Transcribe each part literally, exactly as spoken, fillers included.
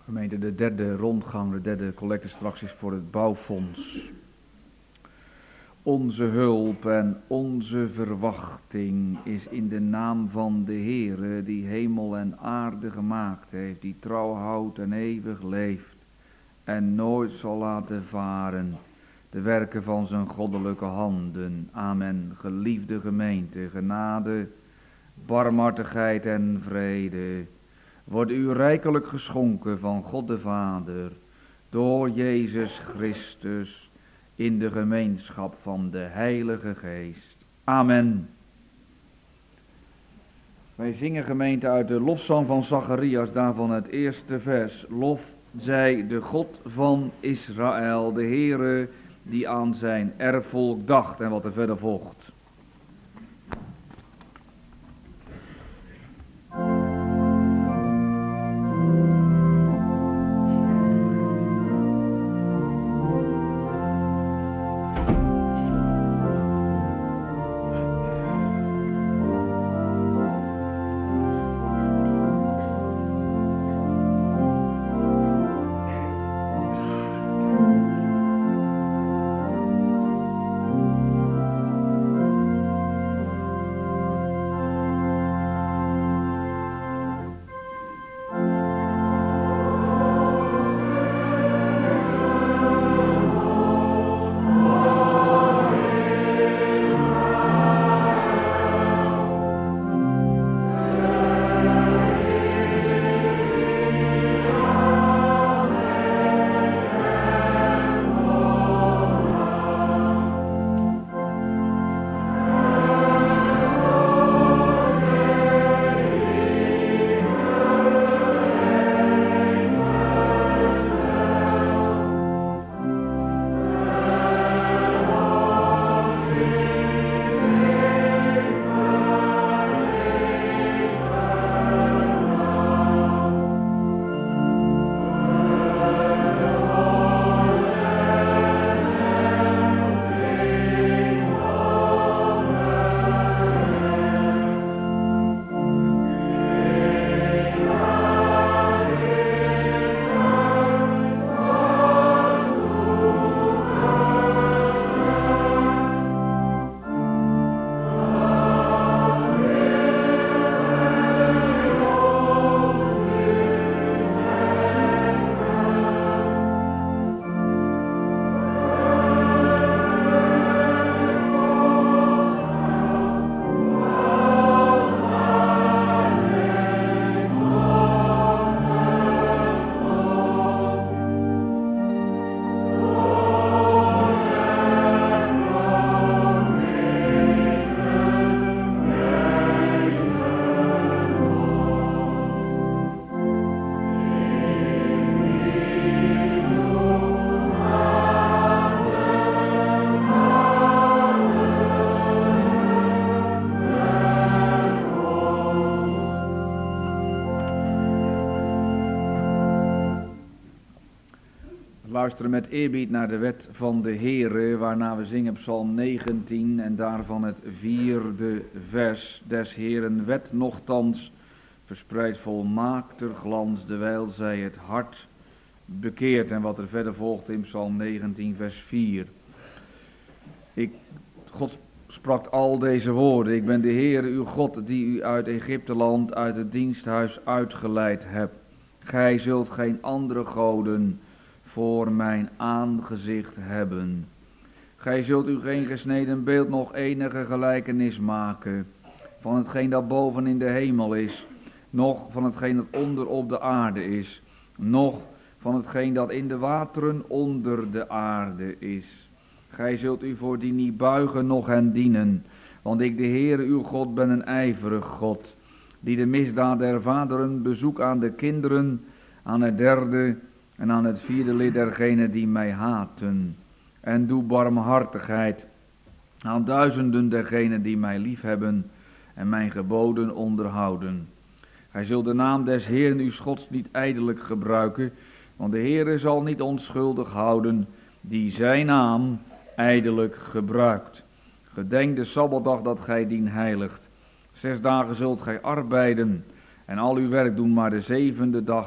Gemeente, de derde rondgang, de derde collecte straks is voor het bouwfonds. Onze hulp en onze verwachting is in de naam van de Heere, die hemel en aarde gemaakt heeft, die trouw houdt en eeuwig leeft en nooit zal laten varen de werken van zijn goddelijke handen. Amen. Geliefde gemeente, genade, barmhartigheid en vrede wordt u rijkelijk geschonken van God de Vader, door Jezus Christus, in de gemeenschap van de Heilige Geest. Amen. Wij zingen, gemeente, uit de lofzang van Zacharias, daarvan het eerste vers. Lof zij de God van Israël, de Heere die aan zijn erfvolk dacht, en wat er verder volgt. Luisteren met eerbied naar de wet van de Heere, waarna we zingen Psalm negentien en daarvan het vierde vers. Des Heeren wet nochtans verspreidt volmaakter glans, dewijl zij het hart bekeert. En wat er verder volgt in Psalm negentien vers vier. Ik, God sprak al deze woorden. Ik ben de Heere uw God, die u uit Egypteland, uit het diensthuis uitgeleid hebt. Gij zult geen andere goden voor mijn aangezicht hebben. Gij zult u geen gesneden beeld nog enige gelijkenis maken van hetgeen dat boven in de hemel is, noch van hetgeen dat onder op de aarde is, noch van hetgeen dat in de wateren onder de aarde is. Gij zult u voor die niet buigen, noch hen dienen, want ik, de Heere uw God, ben een ijverig God, die de misdaad der vaderen bezoek aan de kinderen, aan het derde en aan het vierde lid dergenen die mij haten. En doe barmhartigheid aan duizenden dergenen die mij liefhebben en mijn geboden onderhouden. Gij zult de naam des Heeren uw Gods niet ijdelijk gebruiken, want de Heere zal niet onschuldig houden die zijn naam ijdelijk gebruikt. Gedenk de Sabbatdag dat gij dien heiligt. Zes dagen zult gij arbeiden en al uw werk doen, maar de zevende dag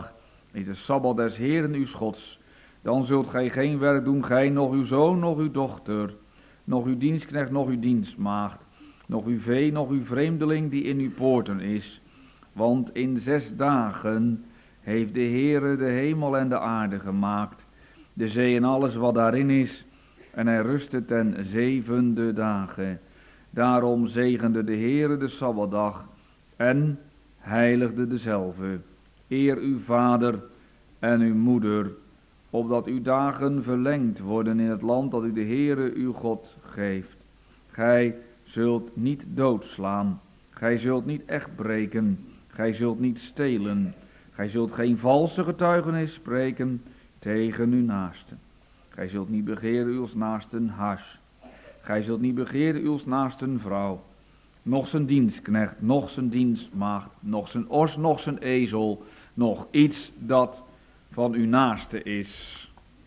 is de Sabbat des Heeren uw Gods. Dan zult gij geen werk doen, gij, nog uw zoon, nog uw dochter, nog uw dienstknecht, nog uw dienstmaagd, nog uw vee, nog uw vreemdeling die in uw poorten is. Want in zes dagen heeft de Heere de hemel en de aarde gemaakt, de zee en alles wat daarin is, en hij rustte ten zevende dagen. Daarom zegende de Heere de Sabbatdag en heiligde dezelve. Eer uw vader en uw moeder, opdat uw dagen verlengd worden in het land dat u de Heere uw God geeft. Gij zult niet doodslaan, gij zult niet echt breken, gij zult niet stelen, gij zult geen valse getuigenis spreken tegen uw naasten. Gij zult niet begeren uws naasten huis. Gij zult niet begeren uws naasten vrouw, nog zijn dienstknecht, nog zijn dienstmaagd, nog zijn os, nog zijn ezel, nog iets dat van uw naaste is.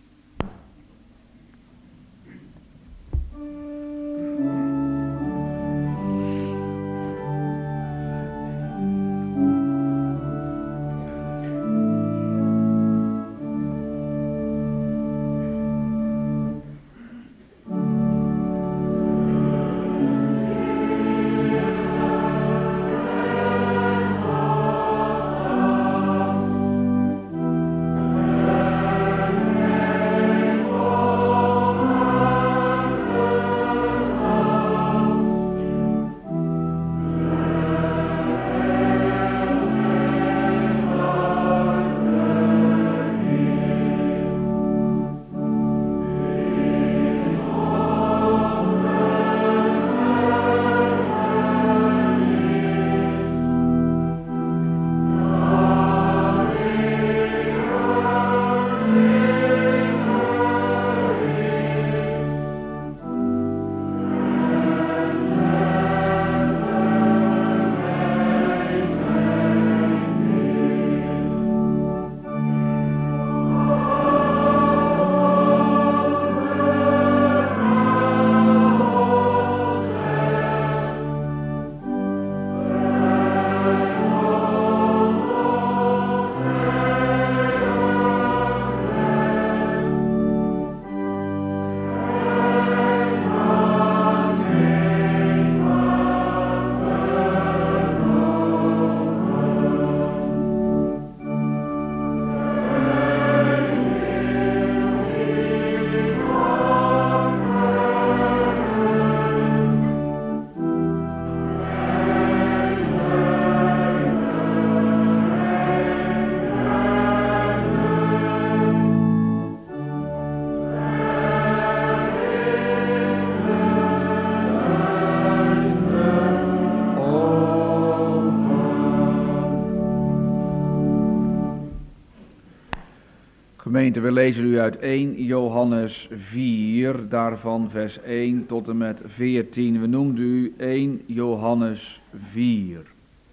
Gemeente, we lezen u uit eerste Johannes vier, daarvan vers één tot en met veertien. We noemden u eerste Johannes vier.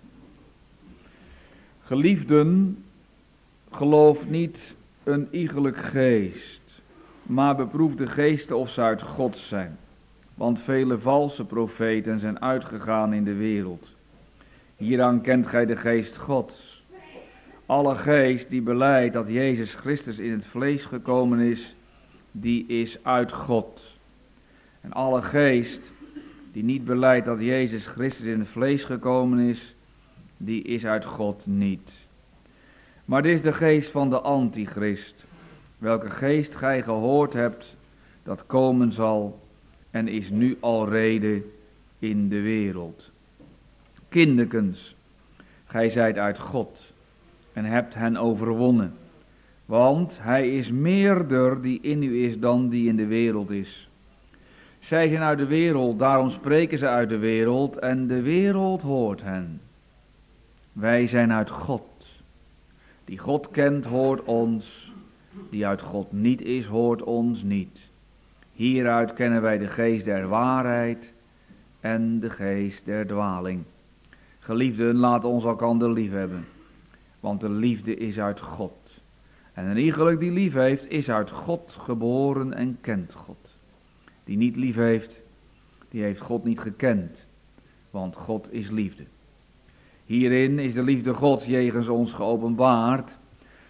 Geliefden, geloof niet een iegelijk geest, maar beproef de geesten of ze uit God zijn. Want vele valse profeten zijn uitgegaan in de wereld. Hieraan kent gij de geest Gods. Alle geest die belijdt dat Jezus Christus in het vlees gekomen is, die is uit God. En alle geest die niet belijdt dat Jezus Christus in het vlees gekomen is, die is uit God niet. Maar dit is de geest van de antichrist, welke geest gij gehoord hebt, dat komen zal en is nu al rede in de wereld. Kinderkens, gij zijt uit God en hebt hen overwonnen, want hij is meerder die in u is dan die in de wereld is. Zij zijn uit de wereld, daarom spreken ze uit de wereld en de wereld hoort hen. Wij zijn uit God. Die God kent hoort ons, die uit God niet is hoort ons niet. Hieruit kennen wij de geest der waarheid en de geest der dwaling. Geliefden, laat ons elkander lief hebben, want de liefde is uit God. En een iegelijk die lief heeft, is uit God geboren en kent God. Die niet lief heeft, die heeft God niet gekend, want God is liefde. Hierin is de liefde Gods jegens ons geopenbaard,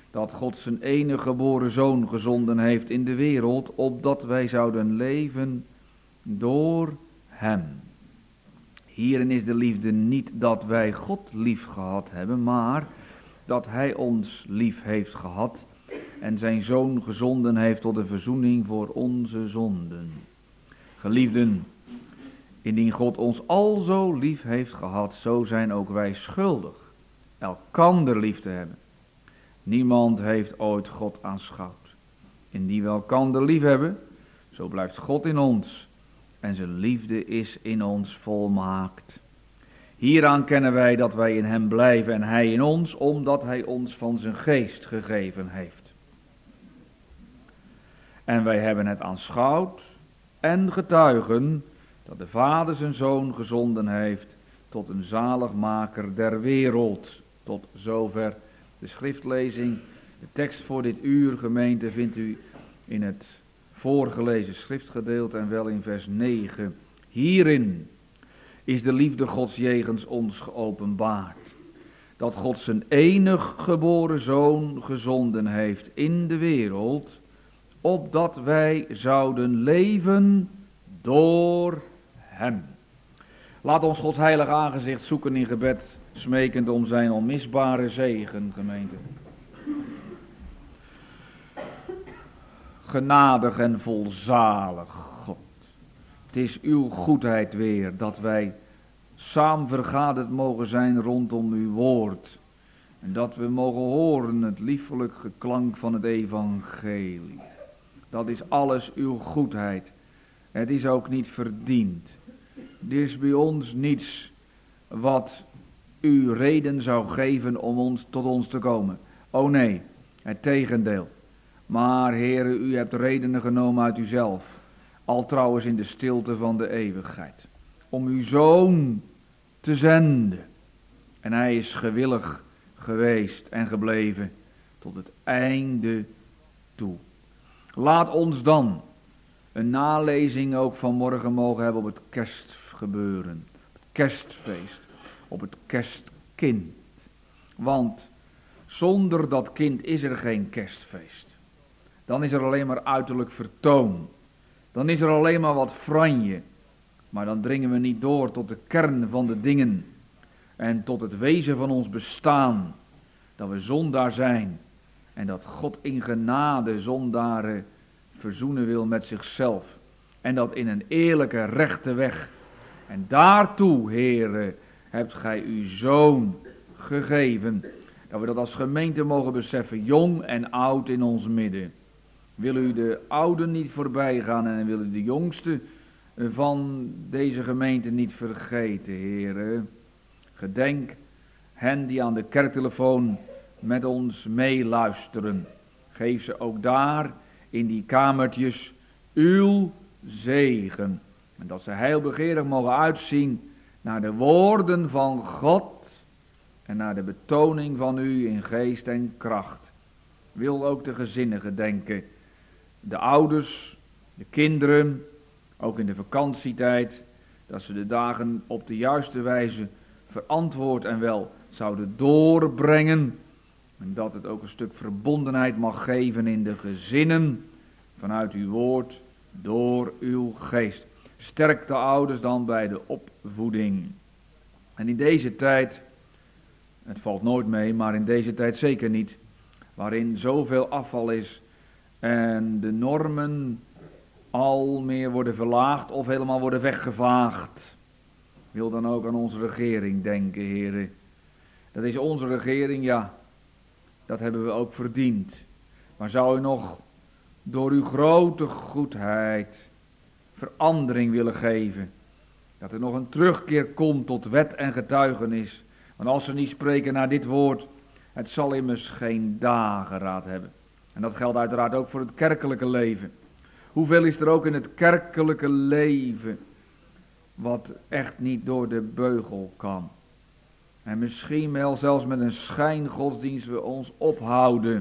dat God zijn enige geboren zoon gezonden heeft in de wereld, opdat wij zouden leven door hem. Hierin is de liefde niet dat wij God lief gehad hebben, maar dat hij ons lief heeft gehad en zijn zoon gezonden heeft tot de verzoening voor onze zonden. Geliefden, indien God ons alzo lief heeft gehad, zo zijn ook wij schuldig elkander lief te hebben. Niemand heeft ooit God aanschouwd. Indien we elkander lief hebben, zo blijft God in ons en zijn liefde is in ons volmaakt. Hieraan kennen wij dat wij in hem blijven en hij in ons, omdat hij ons van zijn geest gegeven heeft. En wij hebben het aanschouwd en getuigen dat de Vader zijn Zoon gezonden heeft tot een zaligmaker der wereld. Tot zover de schriftlezing. De tekst voor dit uur, gemeente, vindt u in het voorgelezen schriftgedeelte en wel in vers negen. Hierin is de liefde Gods jegens ons geopenbaard. Dat God zijn enig geboren Zoon gezonden heeft in de wereld, opdat wij zouden leven door hem. Laat ons Gods heilig aangezicht zoeken in gebed, smekend om zijn onmisbare zegen, gemeente. Genadig en volzalig God, het is uw goedheid weer dat wij samen vergaderd mogen zijn rondom uw woord. En dat we mogen horen het liefelijk geklank van het evangelie. Dat is alles uw goedheid. Het is ook niet verdiend. Er is bij ons niets wat u reden zou geven om ons tot ons te komen. O nee, het tegendeel. Maar Heere, u hebt redenen genomen uit uzelf. Al trouwens in de stilte van de eeuwigheid. Om uw Zoon te zenden. En hij is gewillig geweest en gebleven tot het einde toe. Laat ons dan een nalezing ook vanmorgen mogen hebben op het kerstgebeuren. Het kerstfeest. Op het kerstkind. Want zonder dat kind is er geen kerstfeest. Dan is er alleen maar uiterlijk vertoon. Dan is er alleen maar wat franje. Maar dan dringen we niet door tot de kern van de dingen. En tot het wezen van ons bestaan. Dat we zondaar zijn. En dat God in genade zondaren verzoenen wil met zichzelf. En dat in een eerlijke rechte weg. En daartoe, Heere, hebt gij uw Zoon gegeven. Dat we dat als gemeente mogen beseffen, jong en oud in ons midden. Wil u de ouden niet voorbij gaan en wil u de jongste van deze gemeente niet vergeten, Heere. Gedenk hen die aan de kerktelefoon met ons meeluisteren. Geef ze ook daar in die kamertjes uw zegen. En dat ze heilbegeerig mogen uitzien naar de woorden van God en naar de betoning van u in geest en kracht. Wil ook de gezinnen gedenken. De ouders, de kinderen, ook in de vakantietijd, dat ze de dagen op de juiste wijze verantwoord en wel zouden doorbrengen. En dat het ook een stuk verbondenheid mag geven in de gezinnen vanuit uw woord, door uw geest. Sterk de ouders dan bij de opvoeding. En in deze tijd, het valt nooit mee, maar in deze tijd zeker niet, waarin zoveel afval is en de normen al meer worden verlaagd of helemaal worden weggevaagd. Wil dan ook aan onze regering denken, heren. Dat is onze regering, ja, dat hebben we ook verdiend. Maar zou u nog door uw grote goedheid verandering willen geven? Dat er nog een terugkeer komt tot wet en getuigenis. Want als ze niet spreken naar dit woord, het zal immers geen dageraad hebben. En dat geldt uiteraard ook voor het kerkelijke leven. Hoeveel is er ook in het kerkelijke leven wat echt niet door de beugel kan. En misschien wel zelfs met een schijngodsdienst we ons ophouden.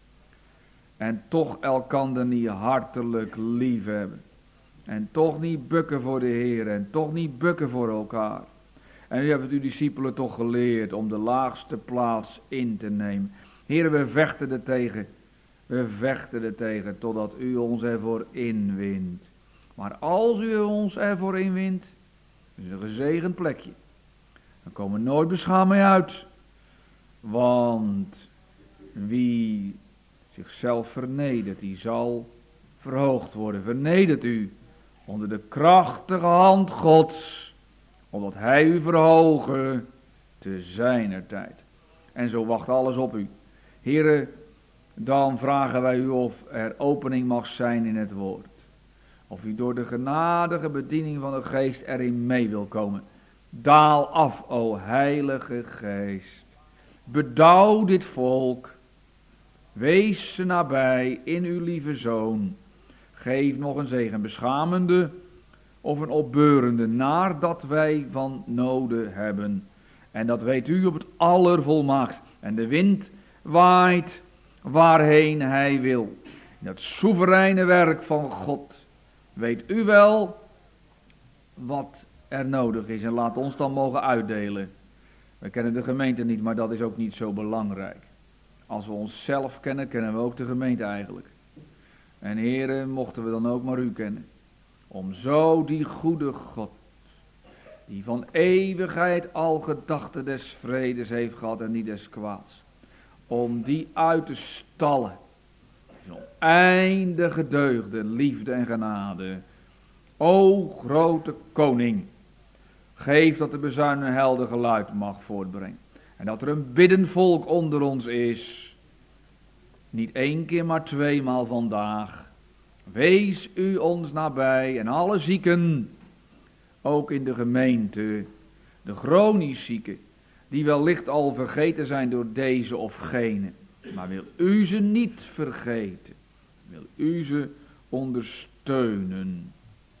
En toch elkander niet hartelijk lief hebben. En toch niet bukken voor de Heer. En toch niet bukken voor elkaar. En u hebt het uw discipelen toch geleerd om de laagste plaats in te nemen. Heere, we vechten er tegen. We vechten er tegen totdat u ons ervoor inwint. Maar als u ons ervoor inwint, is het een gezegend plekje. Dan komen we nooit beschaamd mee uit. Want wie zichzelf vernedert, die zal verhoogd worden. Vernedert u onder de krachtige hand Gods, opdat hij u verhogen te zijner tijd. En zo wacht alles op u. Heere, dan vragen wij u of er opening mag zijn in het woord. Of u door de genadige bediening van de geest erin mee wil komen. Daal af, o heilige geest. Bedouw dit volk. Wees ze nabij in uw lieve zoon. Geef nog een zegen, beschamende of een opbeurende, nadat wij van noden hebben. En dat weet u op het allervolmaakst. En de wind waait waarheen hij wil. In dat soevereine werk van God weet u wel wat er nodig is. En laat ons dan mogen uitdelen. We kennen de gemeente niet, maar dat is ook niet zo belangrijk. Als we onszelf kennen, kennen we ook de gemeente eigenlijk. En Heere, mochten we dan ook maar u kennen. Om zo die goede God, die van eeuwigheid al gedachten des vredes heeft gehad en niet des kwaads. Om die uit te stallen. Zo'n oneindige deugden, liefde en genade. O grote koning. Geef dat de bezuin een helder geluid mag voortbrengen. En dat er een biddend volk onder ons is. Niet één keer, maar tweemaal vandaag. Wees u ons nabij en alle zieken. Ook in de gemeente. De chronisch zieken. Die wellicht al vergeten zijn door deze of gene. Maar wil u ze niet vergeten. Wil u ze ondersteunen.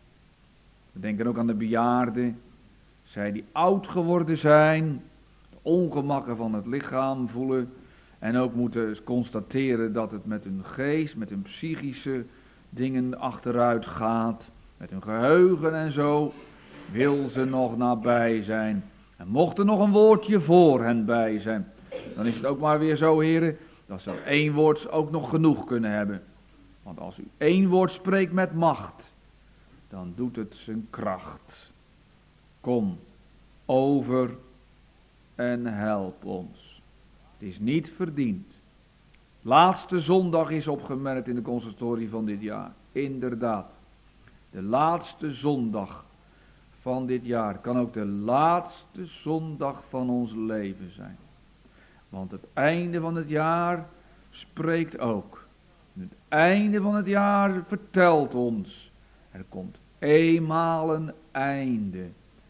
We denken ook aan de bejaarden. Zij die oud geworden zijn. De ongemakken van het lichaam voelen. En ook moeten constateren dat het met hun geest, met hun psychische dingen achteruit gaat. Met hun geheugen en zo. Wil ze nog nabij zijn. En mocht er nog een woordje voor hen bij zijn. Dan is het ook maar weer zo, heren. Dat ze één woord ook nog genoeg kunnen hebben. Want als u één woord spreekt met macht. Dan doet het zijn kracht. Kom over en help ons. Het is niet verdiend. Laatste zondag is opgemerkt in de consistorie van dit jaar. Inderdaad. De laatste zondag van dit jaar kan ook de laatste zondag van ons leven zijn. Want het einde van het jaar spreekt ook. Het einde van het jaar vertelt ons. Er komt eenmaal een einde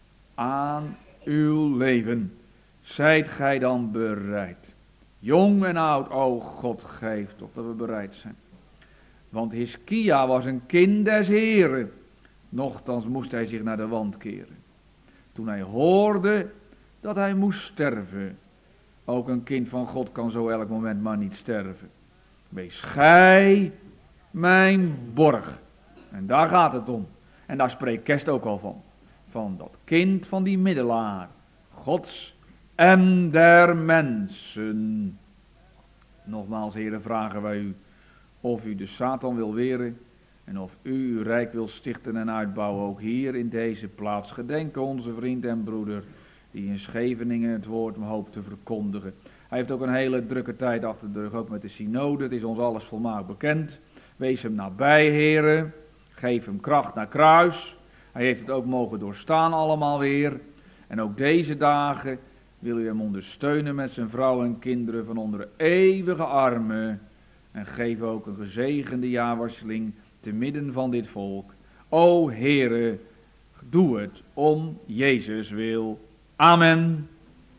aan uw leven. Zijt gij dan bereid? Jong en oud, o God, geef toch dat we bereid zijn. Want Hiskia was een kind des Heren. Nochtans moest hij zich naar de wand keren. Toen hij hoorde dat hij moest sterven. Ook een kind van God kan zo elk moment maar niet sterven. Wees gij mijn borg. En daar gaat het om. En daar spreekt Kerst ook al van. Van dat kind van die middelaar. Gods en der mensen. Nogmaals, heren, vragen wij u of u de Satan wil weren. En of u uw rijk wil stichten en uitbouwen, ook hier in deze plaats. Gedenken onze vriend en broeder, die in Scheveningen het woord hoopt te verkondigen. Hij heeft ook een hele drukke tijd achter de rug, ook met de synode. Het is ons alles volmaakt bekend. Wees hem nabij, heren. Geef hem kracht naar kruis. Hij heeft het ook mogen doorstaan allemaal weer. En ook deze dagen wil u hem ondersteunen met zijn vrouw en kinderen van onder de eeuwige armen. En geef ook een gezegende jaarwisseling te midden van dit volk. O Heere, doe het om Jezus wil. Amen.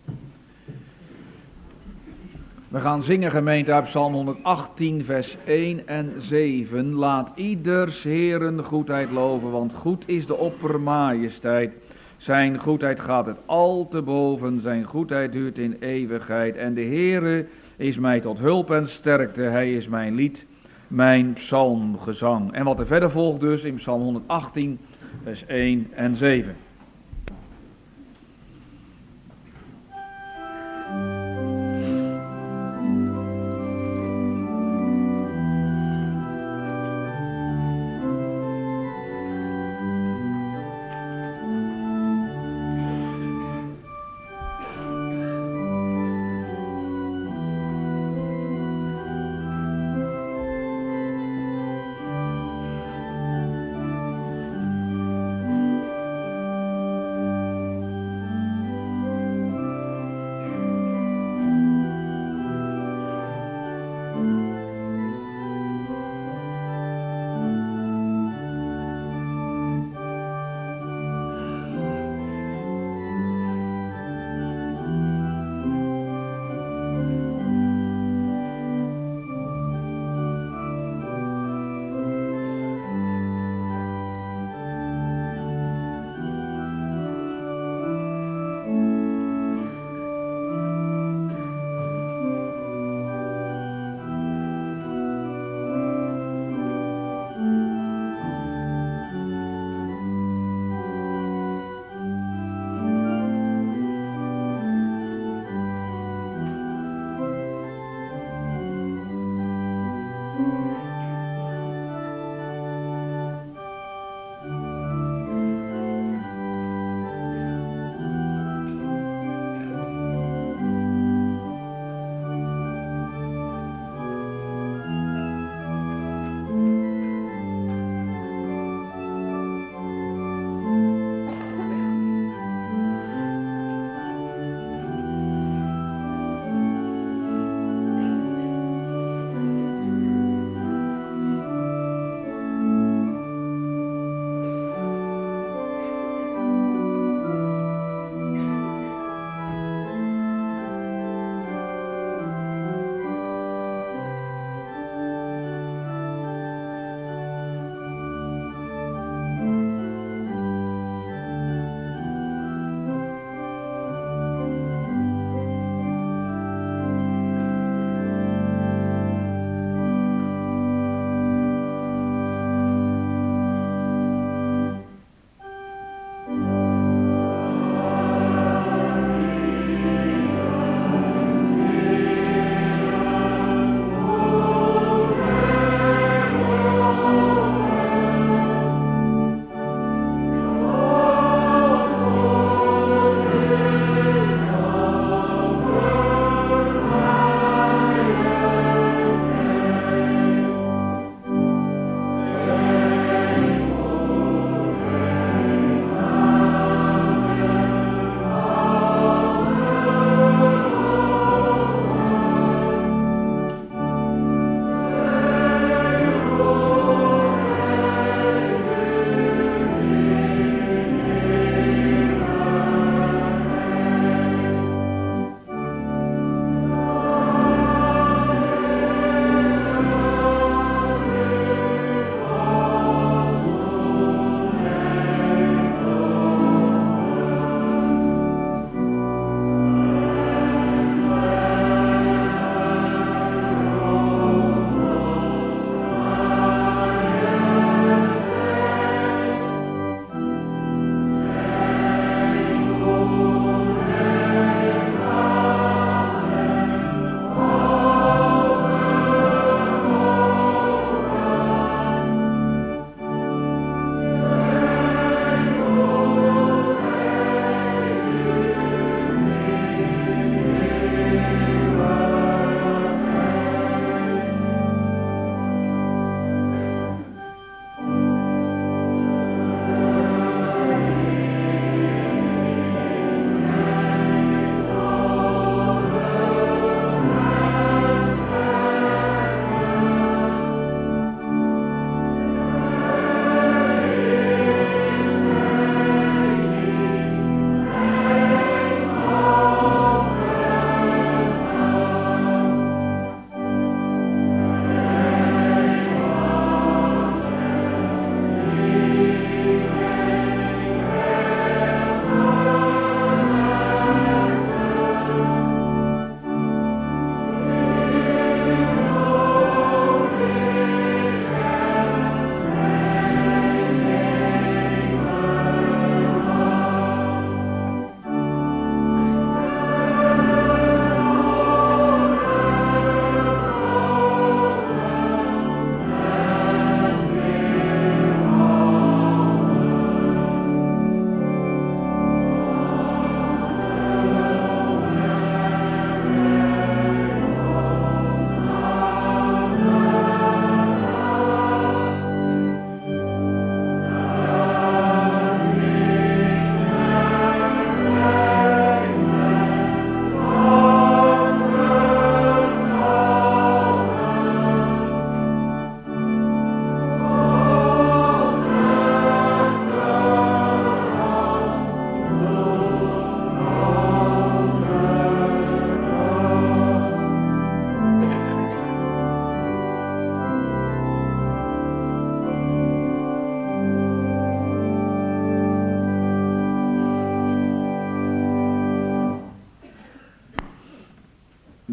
We gaan zingen, gemeente, uit Psalm honderdachttien, vers één en zeven. Laat ieders Heeren goedheid loven, want goed is de oppermajesteit. Zijn goedheid gaat het al te boven, zijn goedheid duurt in eeuwigheid. En de Heere is mij tot hulp en sterkte, hij is mijn lied, mijn psalmgezang. En wat er verder volgt dus in Psalm honderdachttien, vers één en zeven.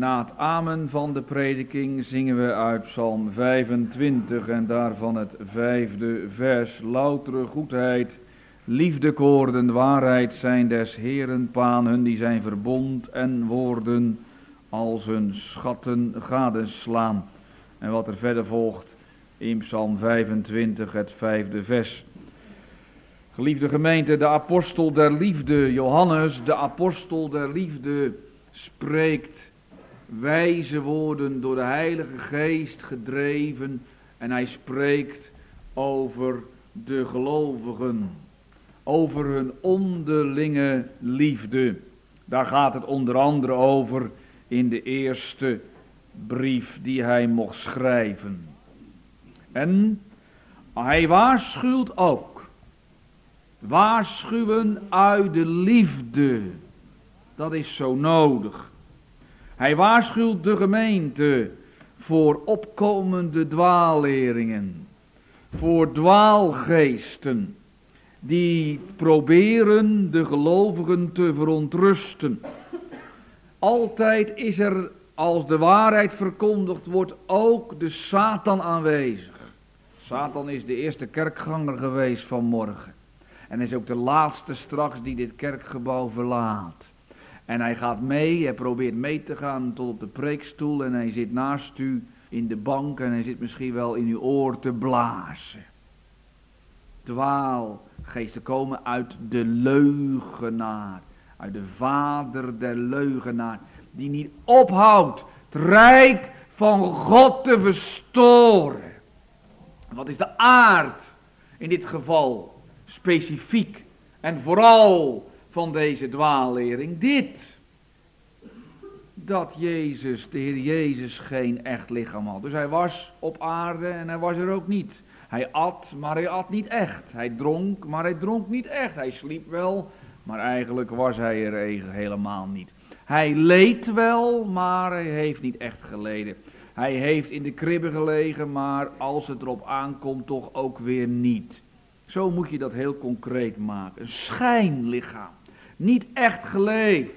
Na het amen van de prediking zingen we uit Psalm vijfentwintig en daarvan het vijfde vers. Loutere goedheid, liefdekoorden, waarheid zijn des Heeren paan, hun die zijn verbond en woorden als hun schatten gadeslaan. En wat er verder volgt in Psalm vijfentwintig, het vijfde vers. Geliefde gemeente, de apostel der liefde, Johannes, de apostel der liefde, spreekt wijze woorden door de Heilige Geest gedreven en hij spreekt over de gelovigen, over hun onderlinge liefde. Daar gaat het onder andere over in de eerste brief die hij mocht schrijven. En hij waarschuwt ook, waarschuwen uit de liefde, dat is zo nodig. Hij waarschuwt de gemeente voor opkomende dwaalleringen, voor dwaalgeesten die proberen de gelovigen te verontrusten. Altijd is er, als de waarheid verkondigd wordt, ook de Satan aanwezig. Satan is de eerste kerkganger geweest vanmorgen. En is ook de laatste straks die dit kerkgebouw verlaat. En hij gaat mee, hij probeert mee te gaan tot op de preekstoel en hij zit naast u in de bank en hij zit misschien wel in uw oor te blazen. Dwaalgeesten komen uit de leugenaar, uit de vader der leugenaar, die niet ophoudt het rijk van God te verstoren. Wat is de aard in dit geval specifiek en vooral van deze dwaallering? Dit, dat Jezus, de Heer Jezus, geen echt lichaam had. Dus hij was op aarde en hij was er ook niet. Hij at, maar hij at niet echt. Hij dronk, maar hij dronk niet echt. Hij sliep wel, maar eigenlijk was hij er helemaal niet. Hij leed wel, maar hij heeft niet echt geleden. Hij heeft in de kribbe gelegen, maar als het erop aankomt toch ook weer niet. Zo moet je dat heel concreet maken. Een schijnlichaam. Niet echt geleefd.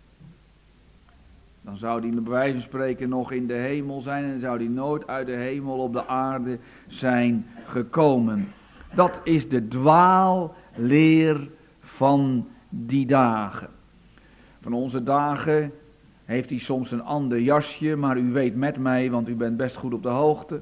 Dan zou die bij wijze van spreken nog in de hemel zijn en zou die nooit uit de hemel op de aarde zijn gekomen. Dat is de dwaalleer van die dagen. Van onze dagen heeft hij soms een ander jasje, maar u weet met mij, want u bent best goed op de hoogte,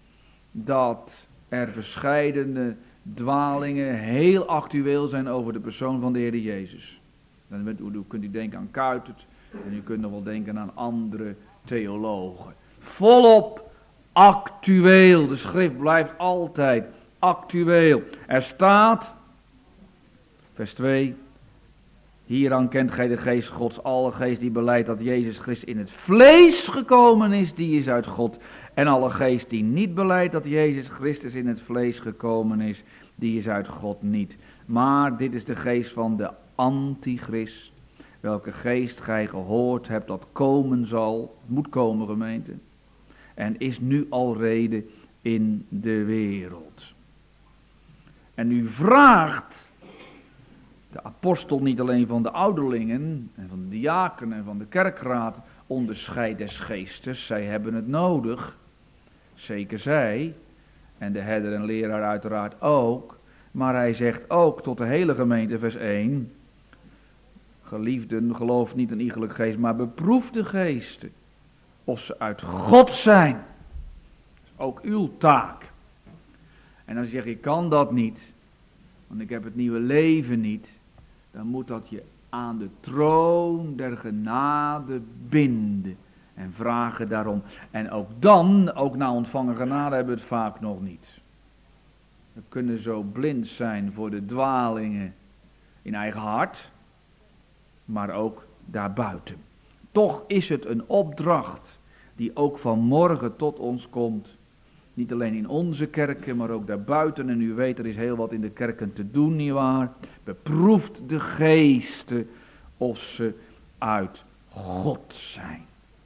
dat er verscheidene dwalingen heel actueel zijn over de persoon van de Heer Jezus. Dan kunt u denken aan Kuitert en u kunt nog wel denken aan andere theologen. Volop actueel, de schrift blijft altijd actueel. Er staat, vers twee, hieraan kent gij de geest Gods, alle geest die beleidt dat Jezus Christus in het vlees gekomen is, die is uit God. En alle geest die niet beleidt dat Jezus Christus in het vlees gekomen is, die is uit God niet. Maar dit is de geest van de antichrist, welke geest gij gehoord hebt dat komen zal, moet komen gemeente, en is nu al rede in de wereld. En u vraagt de apostel niet alleen van de ouderlingen en van de diakenen en van de kerkraad onderscheid des geestes, zij hebben het nodig, zeker zij, en de herder en leraar uiteraard ook, maar hij zegt ook tot de hele gemeente, vers één, geliefden, geloof niet in iegelijk geest, maar beproef de geesten, of ze uit God zijn. Dat is ook uw taak. En als je zegt, ik kan dat niet, want ik heb het nieuwe leven niet, dan moet dat je aan de troon der genade binden. En vragen daarom. En ook dan, ook na ontvangen genade, hebben we het vaak nog niet. We kunnen zo blind zijn voor de dwalingen in eigen hart, maar ook daarbuiten. Toch is het een opdracht die ook vanmorgen tot ons komt. Niet alleen in onze kerken, maar ook daarbuiten. En u weet, er is heel wat in de kerken te doen, nietwaar? Beproeft de geesten of ze uit God zijn.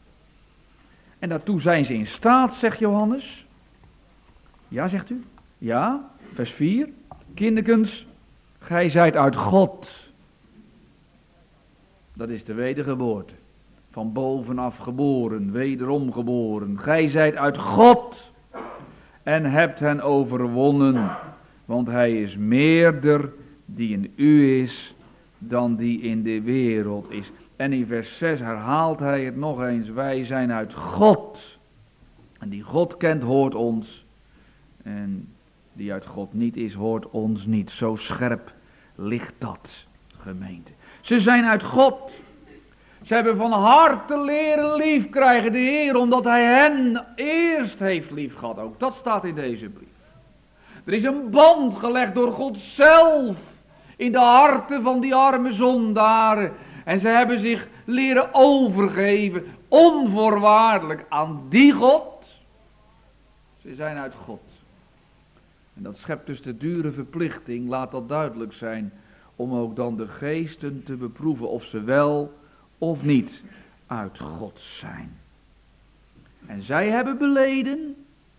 En daartoe zijn ze in staat, zegt Johannes. Ja, zegt u? Ja, vers vier. Kinderkens, gij zijt uit God. Dat is de wedergeboorte van bovenaf geboren, wederom geboren. Gij zijt uit God en hebt hen overwonnen, want hij is meerder die in u is dan die in de wereld is. En in vers zes herhaalt hij het nog eens. Wij zijn uit God. En die God kent, hoort ons. En die uit God niet is, hoort ons niet. Zo scherp ligt dat, gemeente. Ze zijn uit God. Ze hebben van harte leren lief krijgen de Heer, omdat hij hen eerst heeft lief gehad. Ook dat staat in deze brief. Er is een band gelegd door God zelf in de harten van die arme zondaren. En ze hebben zich leren overgeven, onvoorwaardelijk, aan die God. Ze zijn uit God. En dat schept dus de dure verplichting, laat dat duidelijk zijn, om ook dan de geesten te beproeven of ze wel of niet uit God zijn. En zij hebben beleden,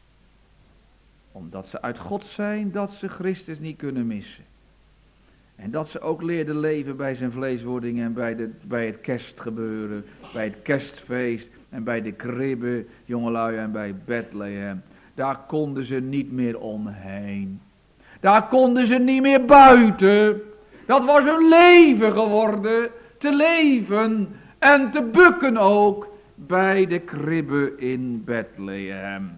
omdat ze uit God zijn, dat ze Christus niet kunnen missen. En dat ze ook leerden leven bij zijn vleeswording en bij, de, bij het kerstgebeuren, bij het kerstfeest en bij de kribben, jongelui, en bij Bethlehem. Daar konden ze niet meer omheen. Daar konden ze niet meer buiten. Dat was hun leven geworden, te leven en te bukken ook bij de kribben in Bethlehem.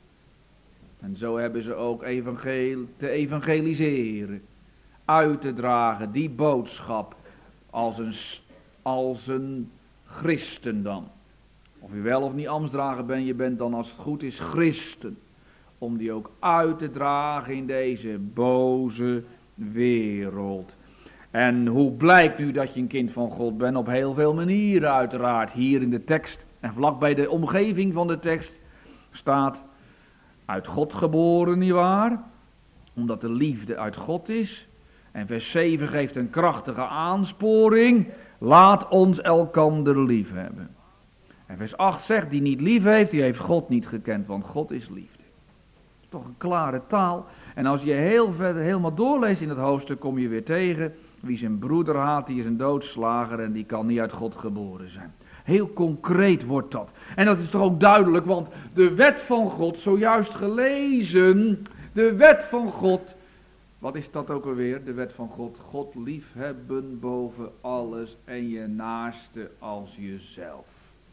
En zo hebben ze ook evangel- te evangeliseren, uit te dragen, die boodschap, als een, als een christen dan. Of je wel of niet ambtsdrager bent, je bent dan als het goed is christen. Om die ook uit te dragen in deze boze wereld. En hoe blijkt nu dat je een kind van God bent? Op heel veel manieren uiteraard. Hier in de tekst en vlak bij de omgeving van de tekst staat: uit God geboren, nietwaar? Omdat de liefde uit God is. En vers zeven geeft een krachtige aansporing: laat ons elkander lief hebben. En vers acht zegt: die niet lief heeft, die heeft God niet gekend, want God is liefde. Toch een klare taal. En als je heel verder helemaal doorleest in het hoofdstuk, kom je weer tegen: wie zijn broeder haat, die is een doodslager en die kan niet uit God geboren zijn. Heel concreet wordt dat. En dat is toch ook duidelijk, want de wet van God, zojuist gelezen, de wet van God, wat is dat ook alweer, de wet van God? God liefhebben boven alles en je naaste als jezelf.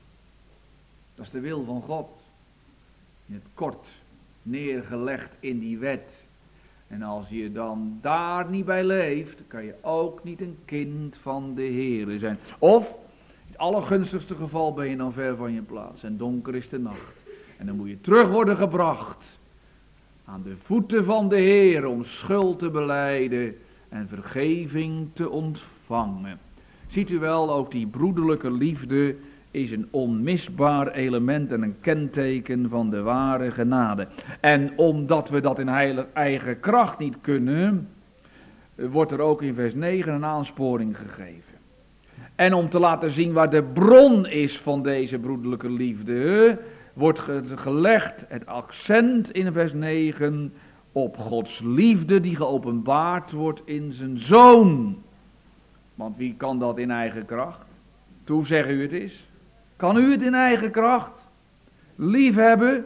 Dat is de wil van God. In het kort neergelegd in die wet. En als je dan daar niet bij leeft, kan je ook niet een kind van de Heere zijn. Of, in het allergunstigste geval ben je dan ver van je plaats en donker is de nacht. En dan moet je terug worden gebracht aan de voeten van de Heer om schuld te belijden en vergeving te ontvangen. Ziet u wel, ook die broederlijke liefde is een onmisbaar element en een kenteken van de ware genade. En omdat we dat in heilig eigen kracht niet kunnen, wordt er ook in vers negen een aansporing gegeven. En om te laten zien waar de bron is van deze broederlijke liefde, wordt gelegd het accent in vers negen op Gods liefde die geopenbaard wordt in zijn Zoon. Want wie kan dat in eigen kracht? Toe zeg u het is. Kan u het in eigen kracht? Liefhebben?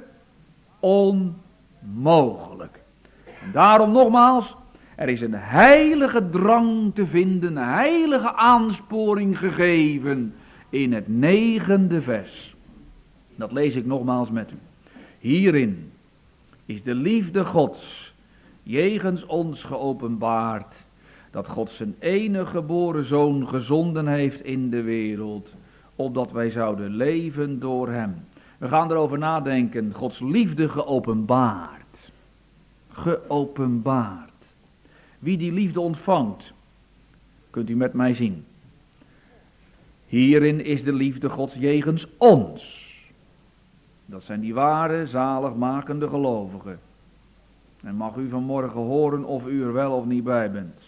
Onmogelijk. En daarom nogmaals, er is een heilige drang te vinden, een heilige aansporing gegeven in het negende vers. Dat lees ik nogmaals met u. Hierin is de liefde Gods jegens ons geopenbaard, dat God zijn enige geboren Zoon gezonden heeft in de wereld, opdat wij zouden leven door hem. We gaan erover nadenken. Gods liefde geopenbaard. Geopenbaard. Wie die liefde ontvangt, kunt u met mij zien. Hierin is de liefde Gods jegens ons. Dat zijn die ware, zaligmakende gelovigen. En mag u vanmorgen horen of u er wel of niet bij bent.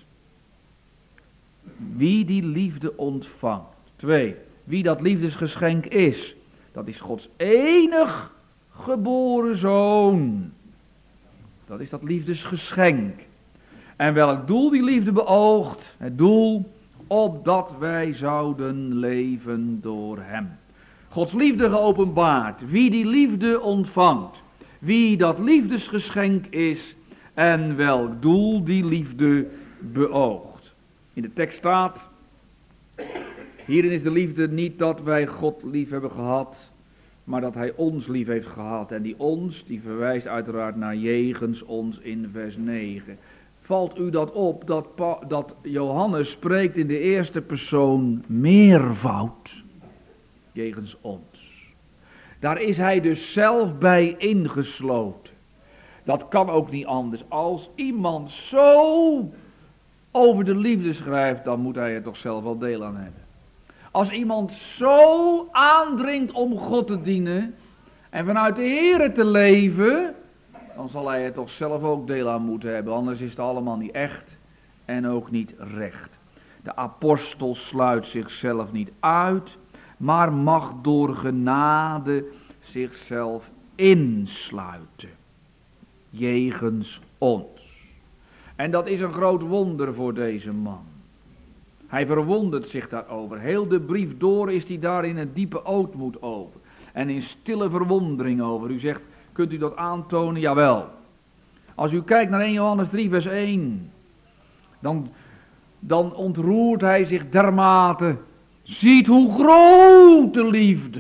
Wie die liefde ontvangt. Twee. Wie dat liefdesgeschenk is, dat is Gods enig geboren Zoon. Dat is dat liefdesgeschenk. En welk doel die liefde beoogt? Het doel opdat wij zouden leven door hem. Gods liefde geopenbaard. Wie die liefde ontvangt. Wie dat liefdesgeschenk is. En welk doel die liefde beoogt. In de tekst staat. Hierin is de liefde niet dat wij God lief hebben gehad. Maar dat hij ons lief heeft gehad. En die ons, die verwijst uiteraard naar jegens ons in vers negen. Valt u dat op dat, pa, dat Johannes spreekt in de eerste persoon meervoud. Jegens ons. Daar is hij dus zelf bij ingesloten. Dat kan ook niet anders. Als iemand zo over de liefde schrijft, dan moet hij er toch zelf wel deel aan hebben. Als iemand zo aandringt om God te dienen en vanuit de Here te leven, dan zal hij er toch zelf ook deel aan moeten hebben. Anders is het allemaal niet echt en ook niet recht. De apostel sluit zichzelf niet uit, maar mag door genade zichzelf insluiten. Jegens ons. En dat is een groot wonder voor deze man. Hij verwondert zich daarover. Heel de brief door is hij daar in een diepe ootmoed over. En in stille verwondering over. U zegt, kunt u dat aantonen? Jawel. Als u kijkt naar eerste Johannes drie vers één. Dan, dan ontroert hij zich dermate. Ziet hoe groot de liefde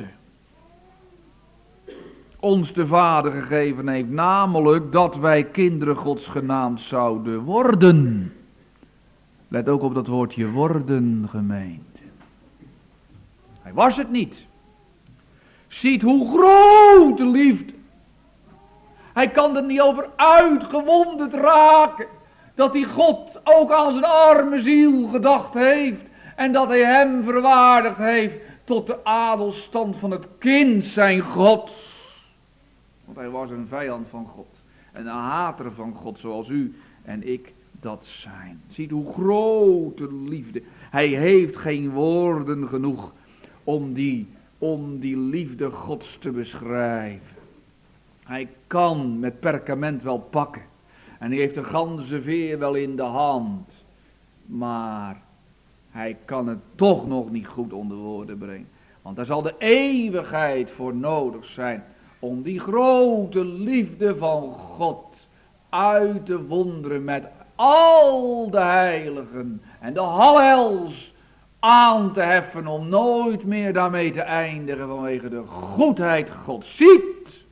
ons de Vader gegeven heeft. Namelijk dat wij kinderen Gods genaamd zouden worden. Let ook op dat woordje worden, gemeente. Hij was het niet. Ziet hoe groot de liefde. Hij kan er niet over uitgewonderd raken. Dat hij God ook aan zijn arme ziel gedacht heeft. En dat hij hem verwaardigd heeft tot de adelstand van het kind zijn Gods. Want hij was een vijand van God. En een hater van God zoals u en ik dat zijn. Ziet hoe groot de liefde. Hij heeft geen woorden genoeg om die, om die liefde Gods te beschrijven. Hij kan met perkament wel pakken. En hij heeft de ganzenveer wel in de hand. Maar hij kan het toch nog niet goed onder woorden brengen. Want daar zal de eeuwigheid voor nodig zijn. Om die grote liefde van God uit te wonderen met al de heiligen en de hallels aan te heffen om nooit meer daarmee te eindigen vanwege de goedheid Gods. Ziet!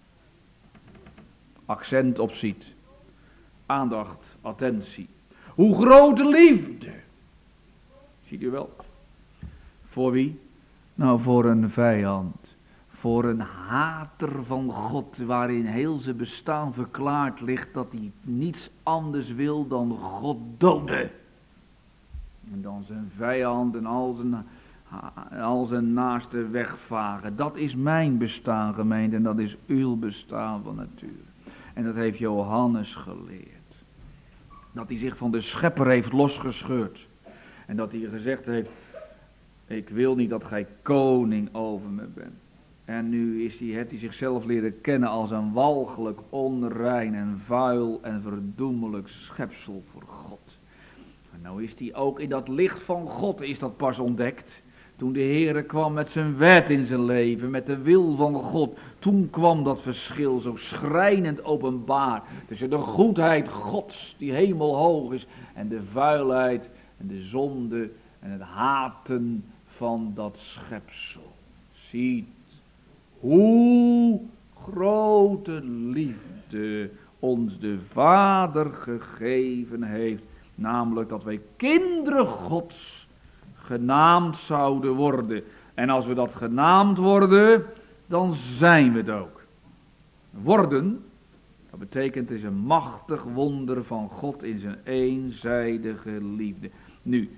Accent op ziet. Aandacht, attentie. Hoe groot de liefde. Ziet u wel? Voor wie? Nou, voor een vijand. Voor een hater van God, waarin heel zijn bestaan verklaard ligt dat hij niets anders wil dan God doden. En dan zijn vijand en al zijn, al zijn naasten wegvagen. Dat is mijn bestaan, gemeente, en dat is uw bestaan van nature. En dat heeft Johannes geleerd. Dat hij zich van de schepper heeft losgescheurd. En dat hij gezegd heeft, ik wil niet dat gij koning over me bent. En nu is hij, heeft hij zichzelf leren kennen als een walgelijk, onrein en vuil en verdoemelijk schepsel voor God. En nou is hij ook in dat licht van God is dat pas ontdekt. Toen de Heere kwam met zijn wet in zijn leven, met de wil van God. Toen kwam dat verschil zo schrijnend openbaar. Tussen de goedheid Gods die hemelhoog is. En de vuilheid en de zonde en het haten van dat schepsel. Ziet hoe grote liefde ons de Vader gegeven heeft. Namelijk dat wij kinderen Gods genaamd zouden worden. En als we dat genaamd worden, dan zijn we het ook. Worden, dat betekent het is een machtig wonder van God in zijn eenzijdige liefde. Nu,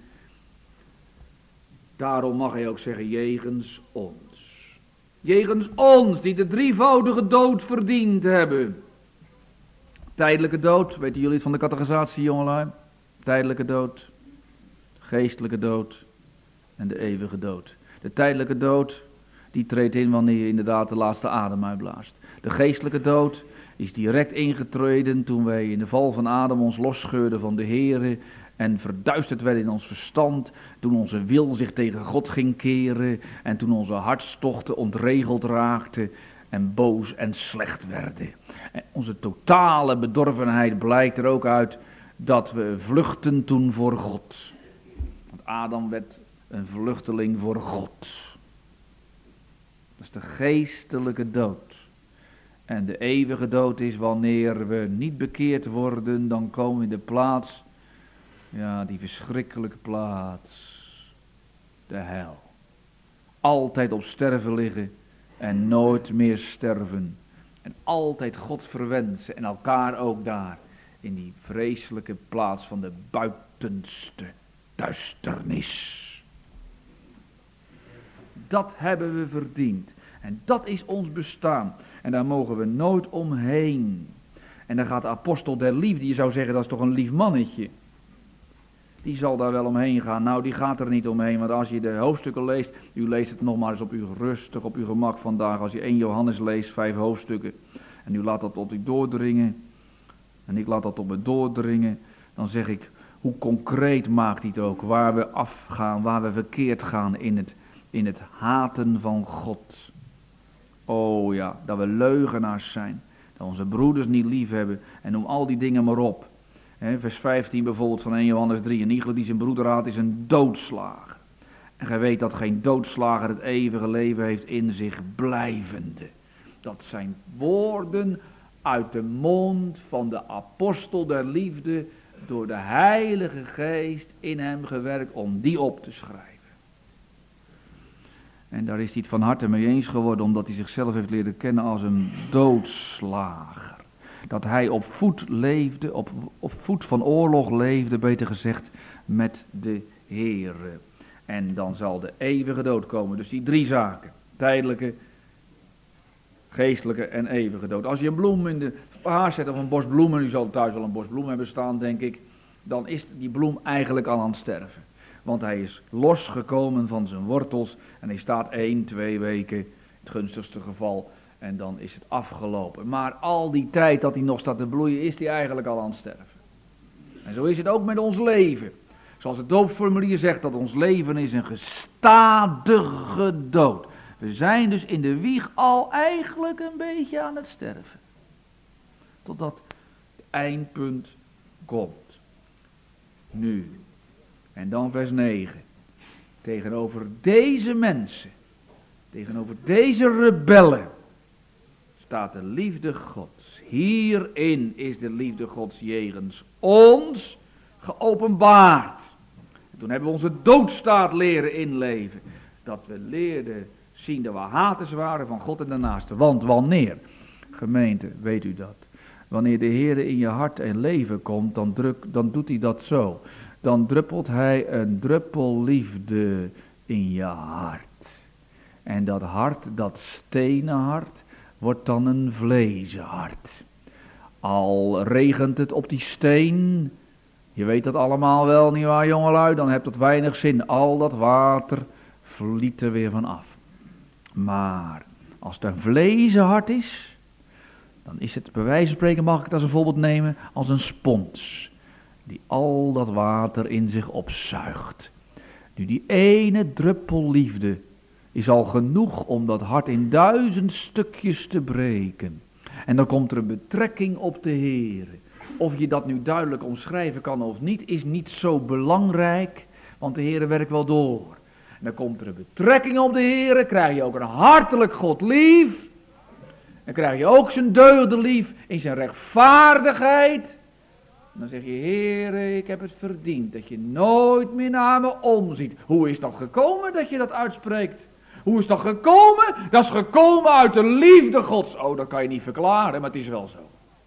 daarom mag hij ook zeggen, jegens ons. Jegens ons, die de drievoudige dood verdiend hebben. Tijdelijke dood, weten jullie het van de catechisatie, jongelui? Tijdelijke dood, geestelijke dood en de eeuwige dood. De tijdelijke dood, die treedt in wanneer je inderdaad de laatste adem uitblaast. De geestelijke dood is direct ingetreden toen wij in de val van Adam ons losscheurden van de Here en verduisterd werd in ons verstand, toen onze wil zich tegen God ging keren en toen onze hartstochten ontregeld raakten en boos en slecht werden. En onze totale bedorvenheid blijkt er ook uit dat we vluchten toen voor God. Want Adam werd een vluchteling voor God. Dat is de geestelijke dood. En de eeuwige dood is wanneer we niet bekeerd worden, dan komen we in de plaats, ja, die verschrikkelijke plaats, de hel. Altijd op sterven liggen en nooit meer sterven. En altijd God verwensen en elkaar ook daar, in die vreselijke plaats van de buitenste duisternis. Dat hebben we verdiend. En dat is ons bestaan. En daar mogen we nooit omheen. En dan gaat de apostel der liefde, je zou zeggen dat is toch een lief mannetje. Die zal daar wel omheen gaan. Nou, die gaat er niet omheen. Want als je de hoofdstukken leest, u leest het nog maar eens op uw rustig, op uw gemak vandaag. Als je één Johannes leest, vijf hoofdstukken. En u laat dat tot u doordringen. En ik laat dat op me doordringen. Dan zeg ik, hoe concreet maakt hij het ook. Waar we afgaan, waar we verkeerd gaan in het, in het haten van God. Oh ja, dat we leugenaars zijn. Dat we onze broeders niet lief hebben. En noem al die dingen maar op. He, vers vijftien bijvoorbeeld van één Johannes drie. Een iegelijk die zijn broeder haat is een doodslager. En gij weet dat geen doodslager het eeuwige leven heeft in zich blijvende. Dat zijn woorden uit de mond van de apostel der liefde, door de Heilige Geest in hem gewerkt om die op te schrijven. En daar is hij het van harte mee eens geworden, omdat hij zichzelf heeft leren kennen als een doodslager. Dat hij op voet leefde, op, op voet van oorlog leefde, beter gezegd, met de Heere. En dan zal de eeuwige dood komen. Dus die drie zaken, tijdelijke, geestelijke en eeuwige dood. Als je een bloem in de haard zet of een bos bloemen, u zal thuis wel een bos bloemen hebben staan, denk ik, dan is die bloem eigenlijk al aan het sterven. Want hij is losgekomen van zijn wortels en hij staat één, twee weken, het gunstigste geval, en dan is het afgelopen. Maar al die tijd dat hij nog staat te bloeien, is hij eigenlijk al aan het sterven. En zo is het ook met ons leven. Zoals het doopformulier zegt, dat ons leven is een gestadige dood. We zijn dus in de wieg al eigenlijk een beetje aan het sterven. Totdat het eindpunt komt. Nu. En dan vers negen. Tegenover deze mensen, tegenover deze rebellen, staat de liefde Gods. Hierin is de liefde Gods jegens ons geopenbaard. En toen hebben we onze doodstaat leren inleven. Dat we leerden zien dat we haters waren van God en de naaste. Want wanneer, gemeente, weet u dat, wanneer de Heer in je hart en leven komt, dan, druk, dan doet hij dat zo. Dan druppelt hij een druppel liefde in je hart. En dat hart, dat stenen hart, wordt dan een vlezen hart. Al regent het op die steen, je weet dat allemaal wel, nietwaar jongelui, dan hebt dat weinig zin. Al dat water vliet er weer van af. Maar als het een vlezen hart is, dan is het, bij wijze van spreken mag ik het als een voorbeeld nemen, als een spons. Die al dat water in zich opzuigt. Nu die ene druppel liefde is al genoeg om dat hart in duizend stukjes te breken. En dan komt er een betrekking op de Heer. Of je dat nu duidelijk omschrijven kan of niet, is niet zo belangrijk, want de Heer werkt wel door. En dan komt er een betrekking op de Heer, krijg je ook een hartelijk God lief. Dan krijg je ook zijn deugden lief in zijn rechtvaardigheid. En dan zeg je, Heer, ik heb het verdiend dat je nooit meer naar me omziet. Hoe is dat gekomen dat je dat uitspreekt? Hoe is dat gekomen? Dat is gekomen uit de liefde Gods. Oh, dat kan je niet verklaren, maar het is wel zo.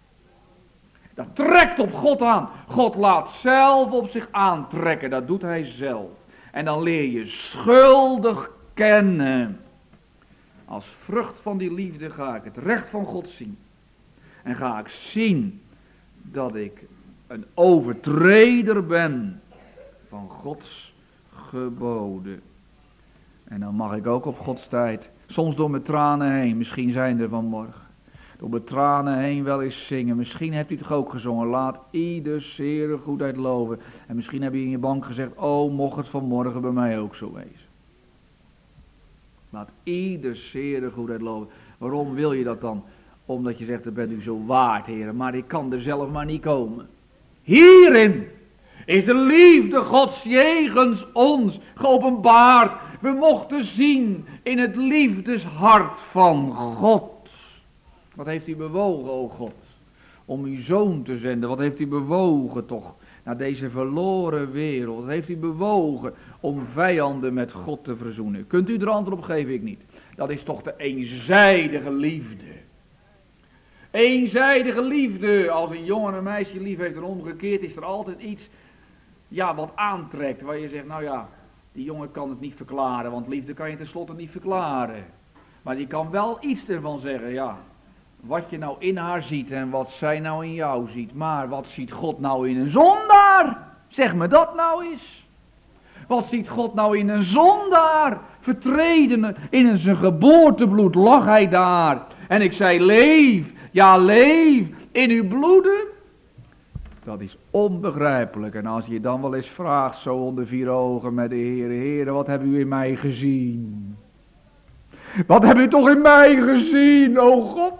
Dat trekt op God aan. God laat zelf op zich aantrekken, dat doet hij zelf. En dan leer je schuldig kennen. Als vrucht van die liefde ga ik het recht van God zien. En ga ik zien dat ik een overtreder ben van Gods geboden. En dan mag ik ook op Gods tijd, soms door mijn tranen heen, misschien zijn er vanmorgen, door mijn tranen heen wel eens zingen. Misschien hebt u het toch ook gezongen. Laat ieder zere goedheid loven. En misschien heb je in je bank gezegd, oh, mocht het vanmorgen bij mij ook zo wezen. Laat ieder zere goedheid loven. Waarom wil je dat dan? Omdat je zegt, dat bent u zo waard, heren, maar ik kan er zelf maar niet komen. Hierin is de liefde Gods jegens ons geopenbaard. We mochten zien in het liefdeshart van God. Wat heeft u bewogen, o God, om uw zoon te zenden? Wat heeft u bewogen toch naar deze verloren wereld? Wat heeft u bewogen om vijanden met God te verzoenen? Kunt u er antwoord op geven? Ik niet. Dat is toch de eenzijdige liefde. Eenzijdige liefde. Als een jongen een meisje lief heeft en omgekeerd, is er altijd iets, ja, wat aantrekt. Waar je zegt, nou ja, die jongen kan het niet verklaren, want liefde kan je tenslotte niet verklaren. Maar die kan wel iets ervan zeggen, ja. Wat je nou in haar ziet en wat zij nou in jou ziet. Maar wat ziet God nou in een zondaar? Zeg me dat nou eens. Wat ziet God nou in een zondaar? Vertreden in zijn geboortebloed lag hij daar. En ik zei, leef, ja leef in uw bloeden. Dat is onbegrijpelijk. En als je dan wel eens vraagt, zo onder vier ogen met de Heere, Heere, wat hebt u in mij gezien? Wat hebt u toch in mij gezien, o God?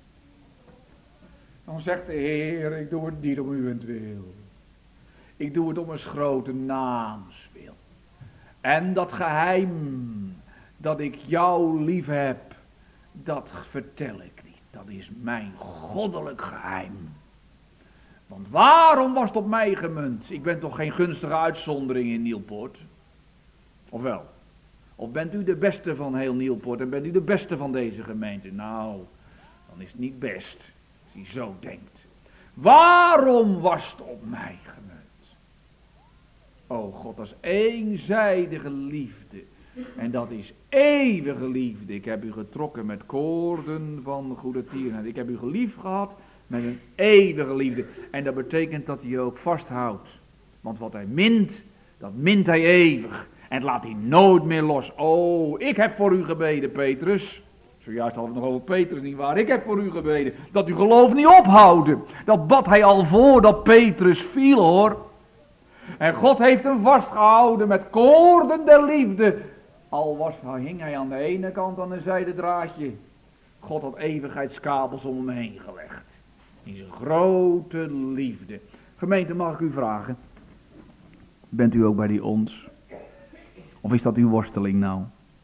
Dan zegt de Heer, ik doe het niet om uwentwil. Ik doe het om een grote naams wil. En dat geheim dat ik jou lief heb, dat vertel ik niet. Dat is mijn goddelijk geheim. Want waarom was het op mij gemunt? Ik ben toch geen gunstige uitzondering in Nieuwpoort? Of wel? Of bent u de beste van heel Nieuwpoort en bent u de beste van deze gemeente? Nou, dan is het niet best. Die zo denkt. Waarom was het op mij gemunt? O God, dat is eenzijdige liefde. En dat is eeuwige liefde. Ik heb u getrokken met koorden van goede tierenheid. Ik heb u geliefd gehad met een eeuwige liefde. En dat betekent dat hij je ook vasthoudt. Want wat hij mint, dat mint hij eeuwig. En laat hij nooit meer los. Oh, ik heb voor u gebeden, Petrus. Zojuist hadden we het nog over Petrus, nietwaar? Ik heb voor u gebeden dat uw geloof niet ophouden. Dat bad hij al voordat Petrus viel, hoor. En God heeft hem vastgehouden met koorden der liefde. Al was, hing hij aan de ene kant aan een zijden draadje. God had eeuwigheidskabels om hem heen gelegd. In zijn grote liefde. Gemeente, mag ik u vragen? Bent u ook bij die ons? Of is dat uw worsteling nou?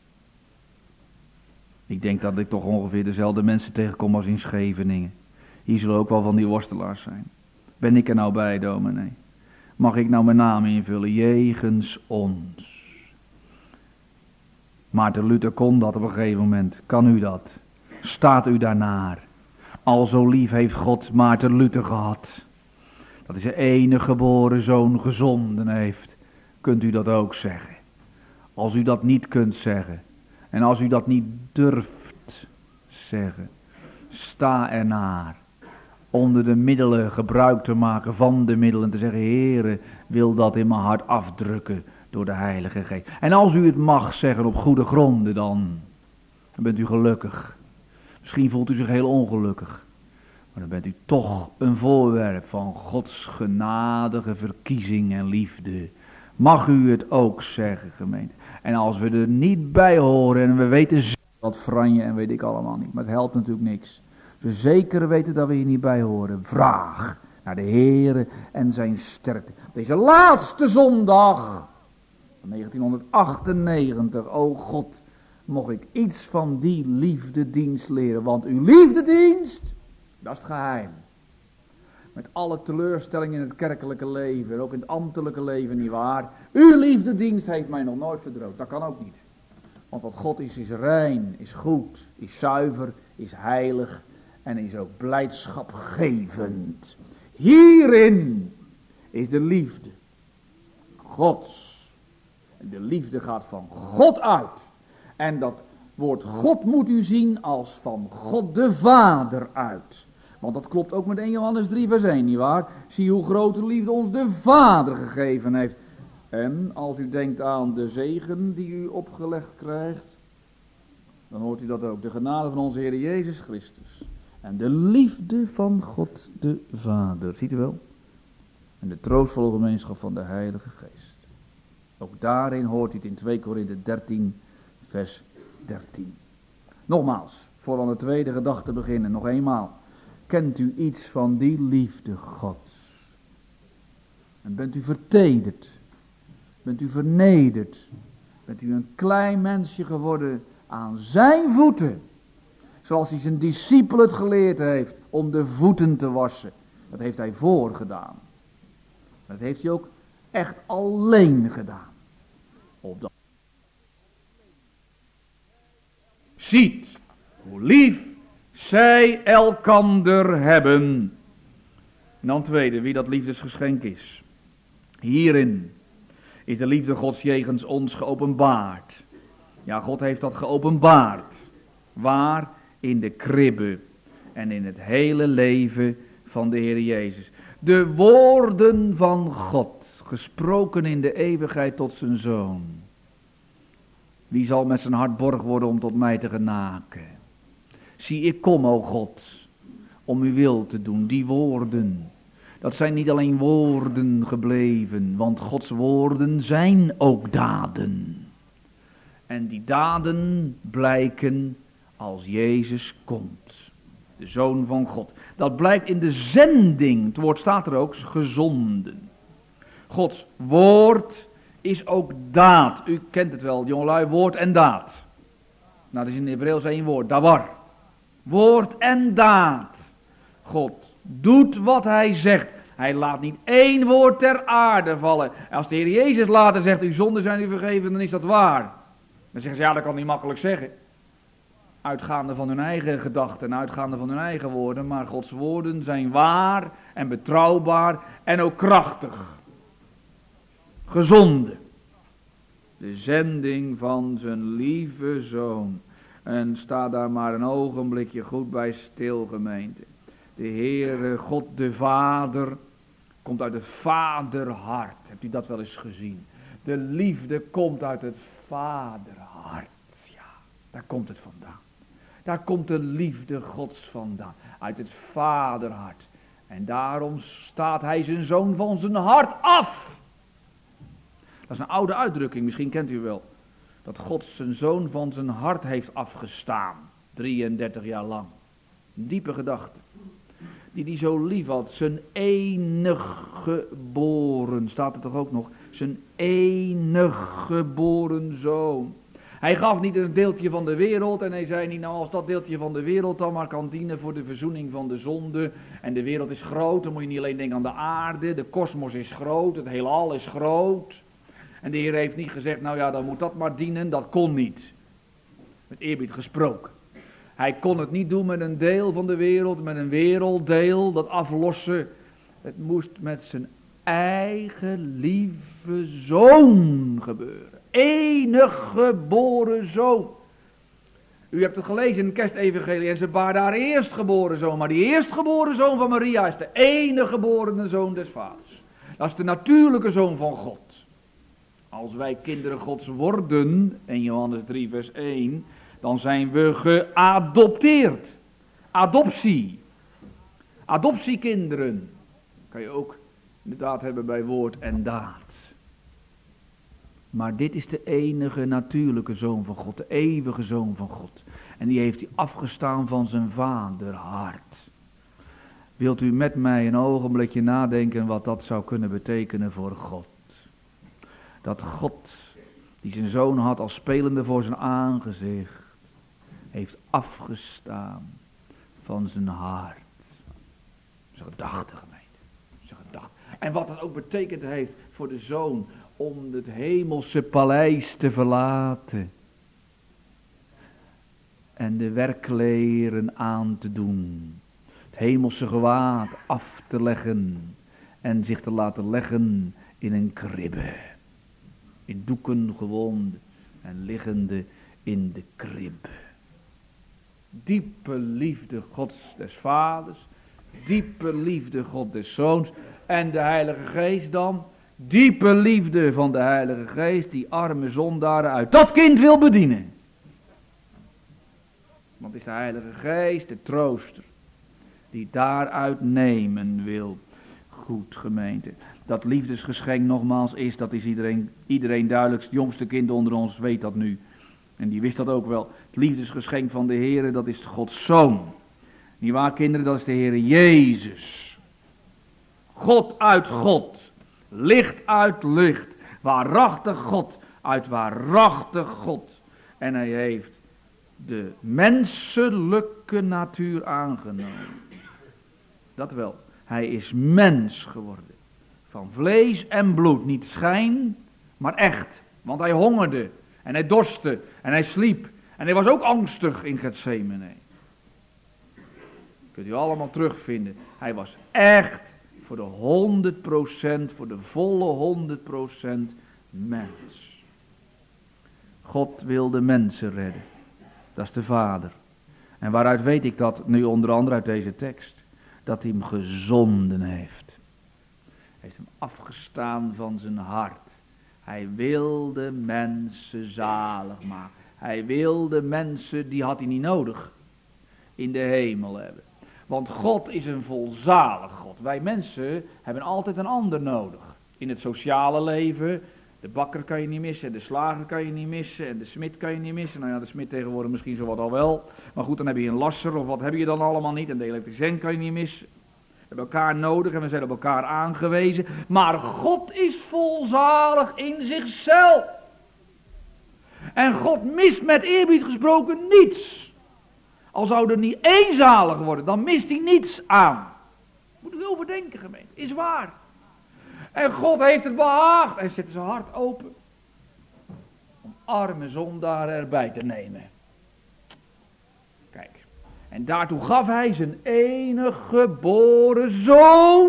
Ik denk dat ik toch ongeveer dezelfde mensen tegenkom als in Scheveningen. Hier zullen ook wel van die worstelaars zijn. Ben ik er nou bij, dominee? Mag ik nou mijn naam invullen? Jegens ons. Maarten Luther kon dat op een gegeven moment. Kan u dat? Staat u daarnaar? Al zo lief heeft God Maarten Luther gehad. Dat hij zijn enige geboren zoon gezonden heeft. Kunt u dat ook zeggen? Als u dat niet kunt zeggen. En als u dat niet durft zeggen. Sta ernaar. Onder de middelen gebruik te maken van de middelen. Te zeggen, Heere, wil dat in mijn hart afdrukken door de Heilige Geest. En als u het mag zeggen op goede gronden dan. Dan bent u gelukkig. Misschien voelt u zich heel ongelukkig. Maar dan bent u toch een voorwerp van Gods genadige verkiezing en liefde. Mag u het ook zeggen, gemeente. En als we er niet bij horen en we weten wat franje en weet ik allemaal niet. Maar het helpt natuurlijk niks. We zeker weten dat we hier niet bij horen. Vraag naar de Heere en zijn sterkte. Deze laatste zondag van negentienhonderdachtennegentig. O God, mocht ik iets van die liefdedienst leren. Want uw liefdedienst, dat is het geheim. Met alle teleurstellingen in het kerkelijke leven. En ook in het ambtelijke leven, nietwaar. Uw liefdedienst heeft mij nog nooit verdroogd. Dat kan ook niet. Want wat God is, is rein, is goed, is zuiver, is heilig. En is ook blijdschapgevend. Hierin is de liefde Gods. En de liefde gaat van God uit. En dat woord God moet u zien als van God de Vader uit. Want dat klopt ook met eerste Johannes drie vers één, nietwaar? Zie hoe grote liefde ons de Vader gegeven heeft. En als u denkt aan de zegen die u opgelegd krijgt, dan hoort u dat ook. De genade van onze Heer Jezus Christus. En de liefde van God de Vader, ziet u wel? En de troostvolle gemeenschap van de Heilige Geest. Ook daarin hoort u het in twee Korinthe dertien, vers dertien. Nogmaals, voor we aan de tweede gedachte beginnen, nog eenmaal. Kent u iets van die liefde Gods? En bent u vertederd? Bent u vernederd? Bent u een klein mensje geworden aan zijn voeten? Zoals hij zijn discipel het geleerd heeft om de voeten te wassen. Dat heeft hij voorgedaan. Dat heeft hij ook echt alleen gedaan. Opdat ziet hoe lief zij elkander hebben. En dan tweede, wie dat liefdesgeschenk is. Hierin is de liefde Gods jegens ons geopenbaard. Ja, God heeft dat geopenbaard. Waar? In de kribbe en in het hele leven van de Heer Jezus. De woorden van God, gesproken in de eeuwigheid tot zijn Zoon. Wie zal met zijn hart borg worden om tot mij te genaken? Zie, ik kom, o God, om uw wil te doen. Die woorden, dat zijn niet alleen woorden gebleven, want Gods woorden zijn ook daden. En die daden blijken als Jezus komt, de Zoon van God. Dat blijkt in de zending, het woord staat er ook, gezonden. Gods woord is ook daad. U kent het wel, jongelui, woord en daad. Nou, dat is in het Hebreeuws één woord, dawar. Woord en daad. God doet wat hij zegt. Hij laat niet één woord ter aarde vallen. Als de Heer Jezus later zegt, uw zonden zijn u vergeven, dan is dat waar. Dan zeggen ze, ja, dat kan niet makkelijk zeggen. Uitgaande van hun eigen gedachten, uitgaande van hun eigen woorden. Maar Gods woorden zijn waar en betrouwbaar en ook krachtig. Gezonden. De zending van zijn lieve Zoon. En sta daar maar een ogenblikje goed bij stil, gemeente. De Heere God de Vader komt uit het vaderhart. Hebt u dat wel eens gezien? De liefde komt uit het vaderhart. Ja, daar komt het vandaan. Daar komt de liefde Gods vandaan. Uit het vaderhart. En daarom staat hij zijn Zoon van zijn hart af. Dat is een oude uitdrukking, misschien kent u wel. Dat God zijn Zoon van zijn hart heeft afgestaan. drieëndertig jaar lang. Een diepe gedachte. Die hij zo lief had. Zijn enig geboren. Staat er toch ook nog. Zijn enig geboren Zoon. Hij gaf niet een deeltje van de wereld. En hij zei niet, nou als dat deeltje van de wereld dan maar kan dienen voor de verzoening van de zonde. En de wereld is groot. Dan moet je niet alleen denken aan de aarde. De kosmos is groot. Het heelal is groot. En de Heer heeft niet gezegd, nou ja, dan moet dat maar dienen. Dat kon niet. Met eerbied gesproken. Hij kon het niet doen met een deel van de wereld, met een werelddeel, dat aflossen. Het moest met zijn eigen lieve Zoon gebeuren. Enig geboren Zoon. U hebt het gelezen in het kerstevangelie en ze baarde haar eerstgeboren Zoon. Maar die eerstgeboren Zoon van Maria is de enige geborene Zoon des Vaders. Dat is de natuurlijke Zoon van God. Als wij kinderen Gods worden, in Johannes drie vers één, dan zijn we geadopteerd. Adoptie. Adoptiekinderen. Kan je ook inderdaad hebben bij woord en daad. Maar dit is de enige natuurlijke Zoon van God. De eeuwige Zoon van God. En die heeft hij afgestaan van zijn vaderhart. Wilt u met mij een ogenblikje nadenken wat dat zou kunnen betekenen voor God? Dat God, die zijn Zoon had als spelende voor zijn aangezicht, heeft afgestaan van zijn hart. Zijn gedachte, gemeente. Zijn gedachte. En wat dat ook betekend heeft voor de Zoon om het hemelse paleis te verlaten. En de werkleren aan te doen. Het hemelse gewaad af te leggen. En zich te laten leggen in een kribbe. In doeken gewond en liggende in de kribbe. Diepe liefde Gods des Vaders. Diepe liefde God des Zoons. En de Heilige Geest dan. Diepe liefde van de Heilige Geest. Die arme zondaren uit dat kind wil bedienen. Want het is de Heilige Geest, de trooster. die daaruit nemen wil. Goed, gemeente. Dat liefdesgeschenk nogmaals is, dat is iedereen, iedereen duidelijk. Het jongste kind onder ons weet dat nu. En die wist dat ook wel. Het liefdesgeschenk van de Heere, dat is Gods Zoon. Niet waar, kinderen, dat is de Heere Jezus. God uit God. Licht uit licht. Waarachtig God uit waarachtig God. En hij heeft de menselijke natuur aangenomen. Dat wel. Hij is mens geworden. Van vlees en bloed. Niet schijn, maar echt. Want hij hongerde. En hij dorstte. En hij sliep. En hij was ook angstig in Getsemane. Kunt u allemaal terugvinden. Hij was echt voor de honderd procent, voor de volle honderd procent mens. God wilde mensen redden. Dat is de Vader. En waaruit weet ik dat? Nu onder andere uit deze tekst. Dat hij hem gezonden heeft. Hij heeft hem afgestaan van zijn hart. Hij wilde mensen zalig maken. Hij wilde mensen, die had hij niet nodig, in de hemel hebben. Want God is een volzalig God. Wij mensen hebben altijd een ander nodig. In het sociale leven, de bakker kan je niet missen, de slager kan je niet missen, en de smid kan je niet missen. Nou ja, de smid tegenwoordig misschien zo wat al wel. Maar goed, dan heb je een lasser, of wat heb je dan allemaal niet. En de elektricien kan je niet missen. We hebben elkaar nodig en we zijn op elkaar aangewezen. Maar God is volzalig in zichzelf. En God mist met eerbied gesproken niets. Al zou er niet één zalig worden, dan mist hij niets aan. Moet u overdenken, gemeente. Is waar. En God heeft het behaagd. Hij zet zijn hart open. Om arme zondaren erbij te nemen. Kijk. En daartoe gaf hij zijn enige geboren zoon.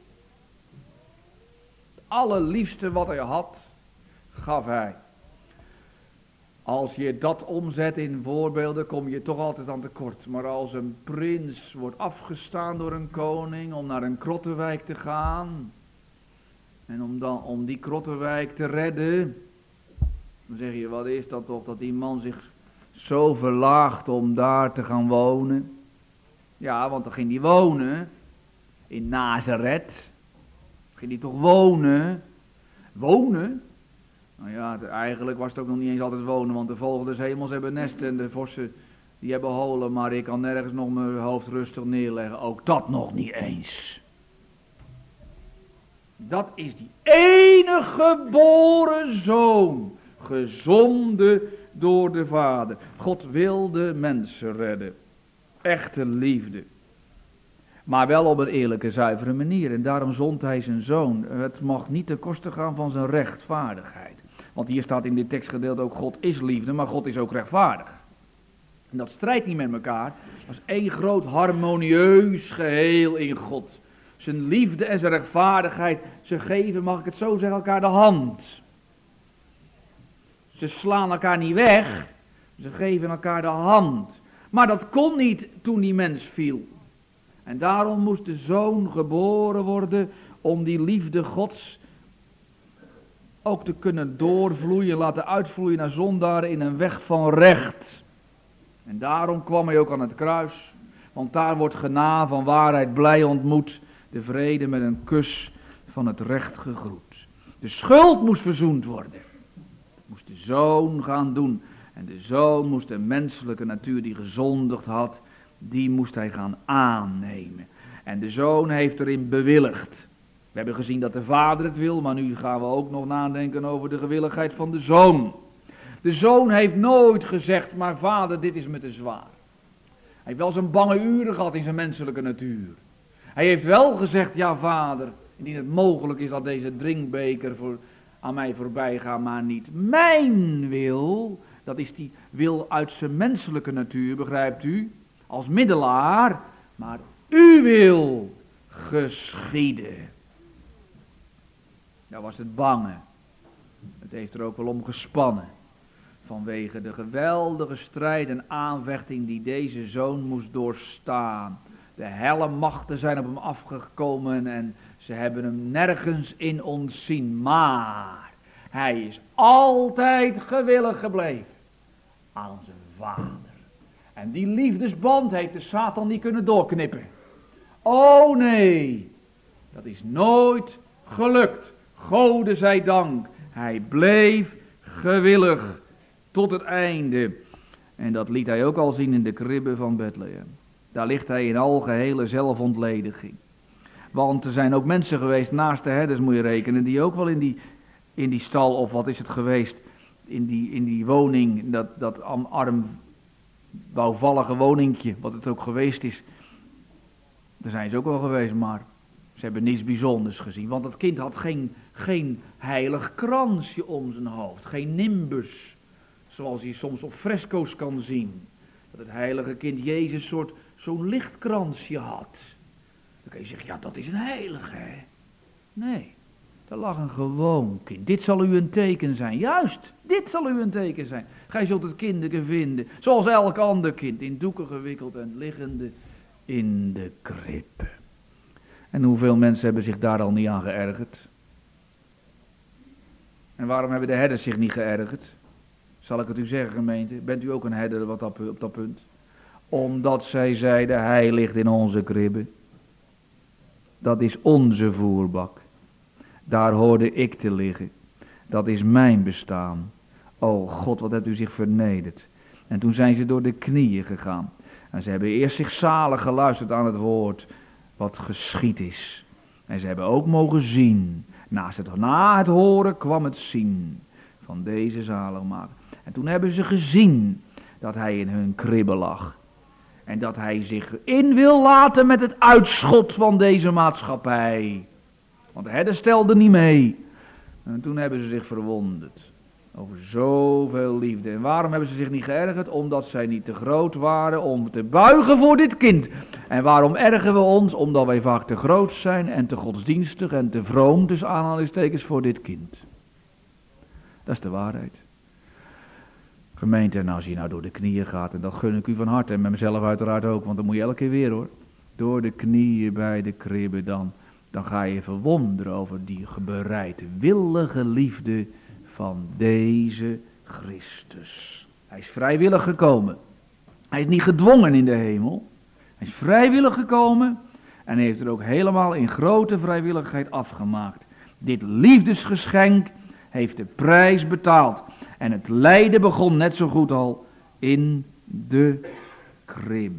Het allerliefste wat hij had, gaf hij. Als je dat omzet in voorbeelden, kom je toch altijd aan tekort. Maar als een prins wordt afgestaan door een koning om naar een krottenwijk te gaan. En om, dan, om die krottenwijk te redden. Dan zeg je, wat is dat toch, dat die man zich zo verlaagt om daar te gaan wonen. Ja, want dan ging hij wonen. In Nazareth. Ging hij toch wonen. Wonen? Nou ja, eigenlijk was het ook nog niet eens altijd wonen, want de vogels des hemels hebben nesten en de vossen die hebben holen, maar ik kan nergens nog mijn hoofd rustig neerleggen. Ook dat nog niet eens. Dat is die enige geboren zoon, gezonden door de Vader. God wilde mensen redden. Echte liefde. Maar wel op een eerlijke, zuivere manier. En daarom zond hij zijn zoon. Het mag niet ten koste gaan van zijn rechtvaardigheid. Want hier staat in dit tekstgedeelte ook, God is liefde, maar God is ook rechtvaardig. En dat strijdt niet met elkaar. Dat is één groot harmonieus geheel in God. Zijn liefde en zijn rechtvaardigheid, ze geven, mag ik het zo zeggen, elkaar de hand. Ze slaan elkaar niet weg, ze geven elkaar de hand. Maar dat kon niet toen die mens viel. En daarom moest de zoon geboren worden om die liefde Gods ook te kunnen doorvloeien, laten uitvloeien naar zondaren in een weg van recht. En daarom kwam hij ook aan het kruis, want daar wordt genade van waarheid blij ontmoet, de vrede met een kus van het recht gegroet. De schuld moest verzoend worden. Dat moest de zoon gaan doen. En de zoon moest de menselijke natuur die gezondigd had, die moest hij gaan aannemen. En de zoon heeft erin bewilligd. We hebben gezien dat de vader het wil, maar nu gaan we ook nog nadenken over de gewilligheid van de zoon. De zoon heeft nooit gezegd, maar vader, dit is me te zwaar. Hij heeft wel zijn bange uren gehad in zijn menselijke natuur. Hij heeft wel gezegd, ja vader, indien het mogelijk is dat deze drinkbeker voor, aan mij voorbij gaat, maar niet mijn wil. Dat is die wil uit zijn menselijke natuur, begrijpt u? Als middelaar, maar uw wil geschieden. Dat was het bange. Het heeft er ook wel om gespannen. Vanwege de geweldige strijd en aanvechting die deze zoon moest doorstaan. De helle machten zijn op hem afgekomen en ze hebben hem nergens in ontzien. Maar hij is altijd gewillig gebleven aan zijn vader. En die liefdesband heeft de Satan niet kunnen doorknippen. Oh nee, dat is nooit gelukt. Gode zij dank. Hij bleef gewillig tot het einde. En dat liet hij ook al zien in de kribbe van Bethlehem. Daar ligt hij in algehele zelfontlediging. Want er zijn ook mensen geweest, naast de herders moet je rekenen, die ook wel in die, in die stal, of wat is het geweest, in die, in die woning, dat, dat arm, bouwvallige woningje, wat het ook geweest is. Daar zijn ze ook wel geweest, maar ze hebben niets bijzonders gezien. Want dat kind had geen, geen heilig kransje om zijn hoofd, geen nimbus, zoals je soms op fresco's kan zien. Dat het heilige kind Jezus soort zo'n lichtkransje had. Dan kun je zeggen, ja, dat is een heilige, hè? Nee, daar lag een gewoon kind. Dit zal u een teken zijn. Juist, dit zal u een teken zijn. Gij zult het kindje vinden, zoals elk ander kind, in doeken gewikkeld en liggende in de kribbe. En hoeveel mensen hebben zich daar al niet aan geërgerd? En waarom hebben de herders zich niet geërgerd? Zal ik het u zeggen, gemeente? Bent u ook een herder wat op, op dat punt? Omdat zij zeiden, hij ligt in onze kribbe. Dat is onze voerbak. Daar hoorde ik te liggen. Dat is mijn bestaan. O God, wat hebt u zich vernederd. En toen zijn ze door de knieën gegaan. En ze hebben eerst zich zalig geluisterd aan het woord wat geschied is. En ze hebben ook mogen zien. Naast het, na het horen kwam het zien van deze zaligmaker. En toen hebben ze gezien dat hij in hun kribbe lag. En dat hij zich in wil laten met het uitschot van deze maatschappij. Want de herder stelde niet mee. En toen hebben ze zich verwonderd. Over zoveel liefde. En waarom hebben ze zich niet geërgerd? Omdat zij niet te groot waren om te buigen voor dit kind. En waarom ergeren we ons? Omdat wij vaak te groot zijn en te godsdienstig en te vroom, dus aanhalingstekens, voor dit kind. Dat is de waarheid. Gemeente, en als je nou door de knieën gaat, en dat gun ik u van harte, en met mezelf uiteraard ook, want dan moet je elke keer weer hoor. Door de knieën bij de kribbe, dan, dan ga je verwonderen over die bereidwillige liefde van deze Christus. Hij is vrijwillig gekomen. Hij is niet gedwongen in de hemel. Hij is vrijwillig gekomen en heeft er ook helemaal in grote vrijwilligheid afgemaakt. Dit liefdesgeschenk heeft de prijs betaald. En het lijden begon net zo goed al in de kribbe.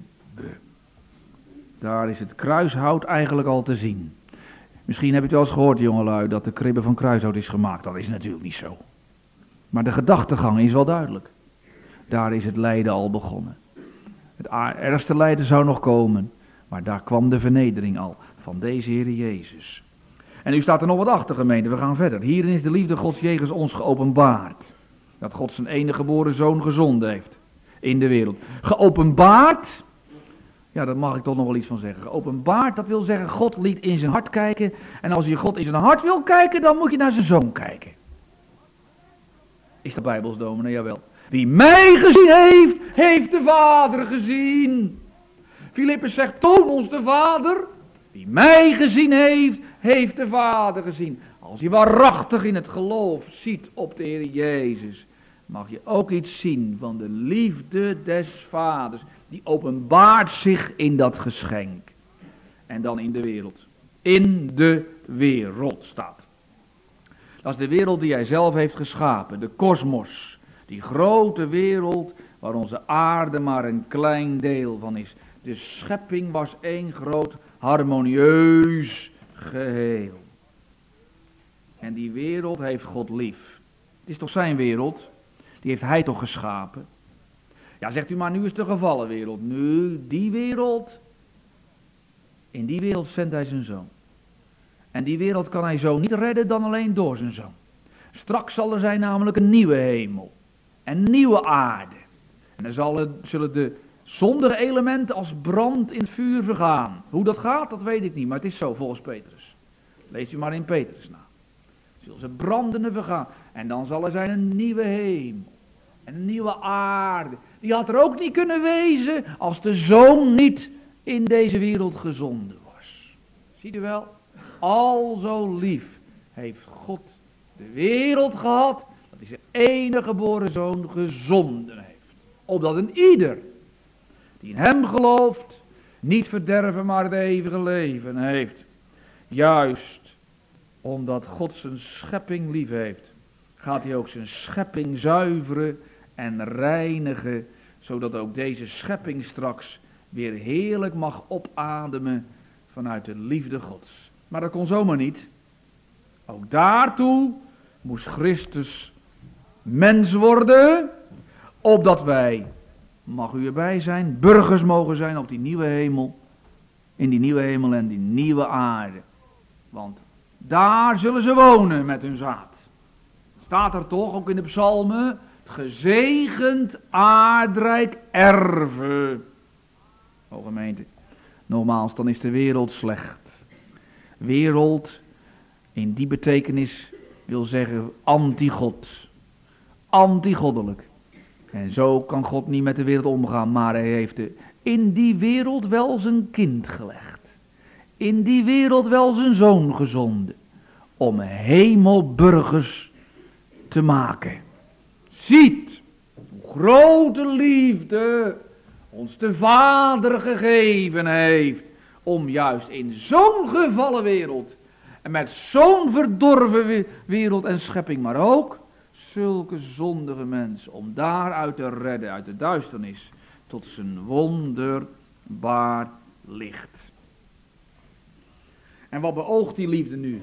Daar is het kruishout eigenlijk al te zien. Misschien heb je het wel eens gehoord, jongelui, dat de kribbe van kruishout is gemaakt. Dat is natuurlijk niet zo. Maar de gedachtegang is wel duidelijk. Daar is het lijden al begonnen. Het ergste lijden zou nog komen. Maar daar kwam de vernedering al van deze Heer Jezus. En nu staat er nog wat achter, gemeente. We gaan verder. Hierin is de liefde Gods jegens ons geopenbaard. Dat God zijn enige geboren zoon gezonden heeft in de wereld. Geopenbaard, ja, daar mag ik toch nog wel iets van zeggen. Geopenbaard, dat wil zeggen, God liet in zijn hart kijken. En als je God in zijn hart wil kijken, dan moet je naar zijn zoon kijken. Is dat bijbels, dominee? Jawel. Wie mij gezien heeft, heeft de Vader gezien. Filippus zegt, toon ons de Vader. Wie mij gezien heeft, heeft de Vader gezien. Als je waarachtig in het geloof ziet op de Heer Jezus, mag je ook iets zien van de liefde des Vaders. Die openbaart zich in dat geschenk. En dan in de wereld. In de wereld staat. Dat is de wereld die hij zelf heeft geschapen. De kosmos. Die grote wereld waar onze aarde maar een klein deel van is. De schepping was één groot harmonieus geheel. En die wereld heeft God lief. Het is toch zijn wereld? Die heeft hij toch geschapen? Ja, zegt u, maar nu is de gevallen wereld. Nu, die wereld. In die wereld zendt hij zijn zoon. En die wereld kan hij zo niet redden dan alleen door zijn zoon. Straks zal er zijn namelijk een nieuwe hemel. En een nieuwe aarde. En dan zal het, zullen de zondige elementen als brand in het vuur vergaan. Hoe dat gaat, dat weet ik niet. Maar het is zo volgens Petrus. Lees u maar in Petrus na. Zullen ze brandende vergaan. En dan zal er zijn een nieuwe hemel. En een nieuwe aarde. Die had er ook niet kunnen wezen als de zoon niet in deze wereld gezonden was. Ziet u wel? Al zo lief heeft God de wereld gehad. Dat hij zijn enige geboren zoon gezonden heeft. Opdat een ieder die in hem gelooft niet verderven, maar het eeuwige leven heeft. Juist omdat God zijn schepping lief heeft, gaat hij ook zijn schepping zuiveren en reinigen, zodat ook deze schepping straks weer heerlijk mag opademen vanuit de liefde Gods. Maar dat kon zomaar niet. Ook daartoe moest Christus mens worden, opdat wij, mag u erbij zijn, burgers mogen zijn op die nieuwe hemel, in die nieuwe hemel en die nieuwe aarde. Want daar zullen ze wonen met hun zaad. Staat er toch, ook in de psalmen, het gezegend aardrijk erven. O gemeente, nogmaals, dan is de wereld slecht. Wereld, in die betekenis, wil zeggen anti-God. Anti-goddelijk. En zo kan God niet met de wereld omgaan, maar hij heeft de, in die wereld wel zijn kind gelegd. In die wereld wel zijn zoon gezonden. Om hemelburgers te maken. Ziet, hoe grote liefde ons de Vader gegeven heeft. Om juist in zo'n gevallen wereld. En met zo'n verdorven wereld en schepping, maar ook zulke zondige mensen, om daaruit te redden, uit de duisternis, tot zijn wonderbaar licht. En wat beoogt die liefde nu?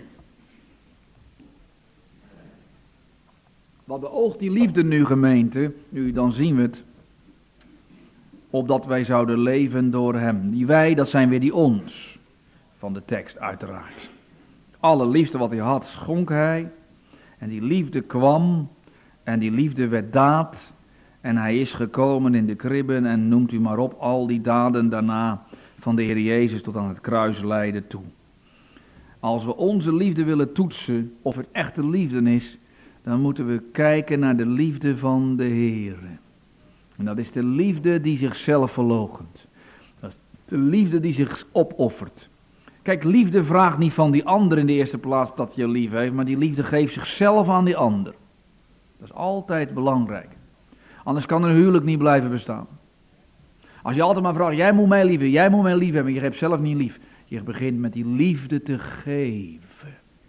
Wat beoogt die liefde nu, gemeente? Nu, dan zien we het. Opdat wij zouden leven door hem. Die wij, dat zijn weer die ons. Van de tekst uiteraard. Alle liefde wat hij had, schonk hij. En die liefde kwam. En die liefde werd daad. En hij is gekomen in de kribben. En noemt u maar op, al die daden daarna. Van de Heer Jezus tot aan het kruis leiden toe. Als we onze liefde willen toetsen. Of het echte liefde is. Dan moeten we kijken naar de liefde van de Heer. En dat is de liefde die zichzelf verloochent. Dat is de liefde die zich opoffert. Kijk, liefde vraagt niet van die ander in de eerste plaats dat je lief heeft, maar die liefde geeft zichzelf aan die ander. Dat is altijd belangrijk. Anders kan een huwelijk niet blijven bestaan. Als je altijd maar vraagt, jij moet mij lief hebben, jij moet mij lief hebben, je hebt zelf niet lief. Je begint met die liefde te geven.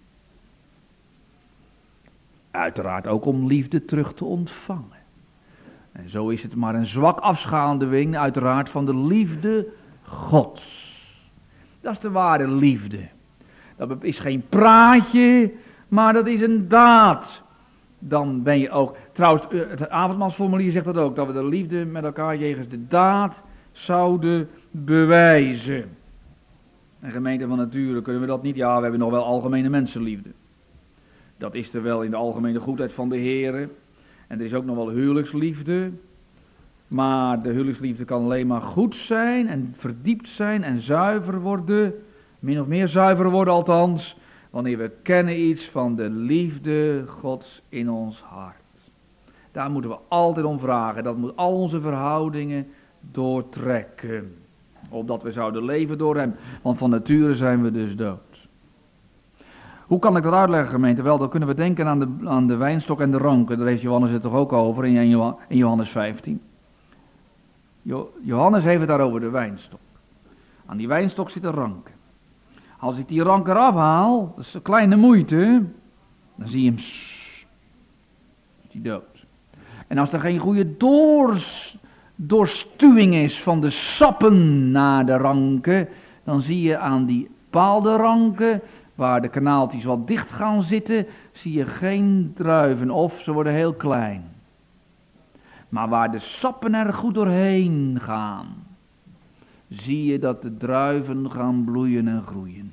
Uiteraard ook om liefde terug te ontvangen. En zo is het maar een zwak afschaduwing, uiteraard, van de liefde Gods. Dat is de ware liefde. Dat is geen praatje, maar dat is een daad. Dan ben je ook, trouwens, het avondmaalsformulier zegt dat ook, dat we de liefde met elkaar jegens de daad zouden bewijzen. En gemeente van nature kunnen we dat niet, ja, we hebben nog wel algemene mensenliefde. Dat is er wel in de algemene goedheid van de Heere. En er is ook nog wel huwelijksliefde. Maar de huwelijksliefde kan alleen maar goed zijn en verdiept zijn en zuiver worden. Min of meer zuiver worden althans. Wanneer we kennen iets van de liefde Gods in ons hart. Daar moeten we altijd om vragen. Dat moet al onze verhoudingen doortrekken. Opdat we zouden leven door hem. Want van nature zijn we dus dood. Hoe kan ik dat uitleggen, gemeente? Wel, dan kunnen we denken aan de, aan de wijnstok en de ranken. Daar heeft Johannes het toch ook over in, in Johannes vijftien. Jo, Johannes heeft het daar over de wijnstok. Aan die wijnstok zitten ranken. Als ik die rank eraf haal, dat is een kleine moeite, dan zie je hem, is die dood. En als er geen goede doors, doorstuwing is van de sappen naar de ranken, dan zie je aan die bepaalde ranken, waar de kanaaltjes wat dicht gaan zitten, zie je geen druiven of ze worden heel klein. Maar waar de sappen er goed doorheen gaan, zie je dat de druiven gaan bloeien en groeien.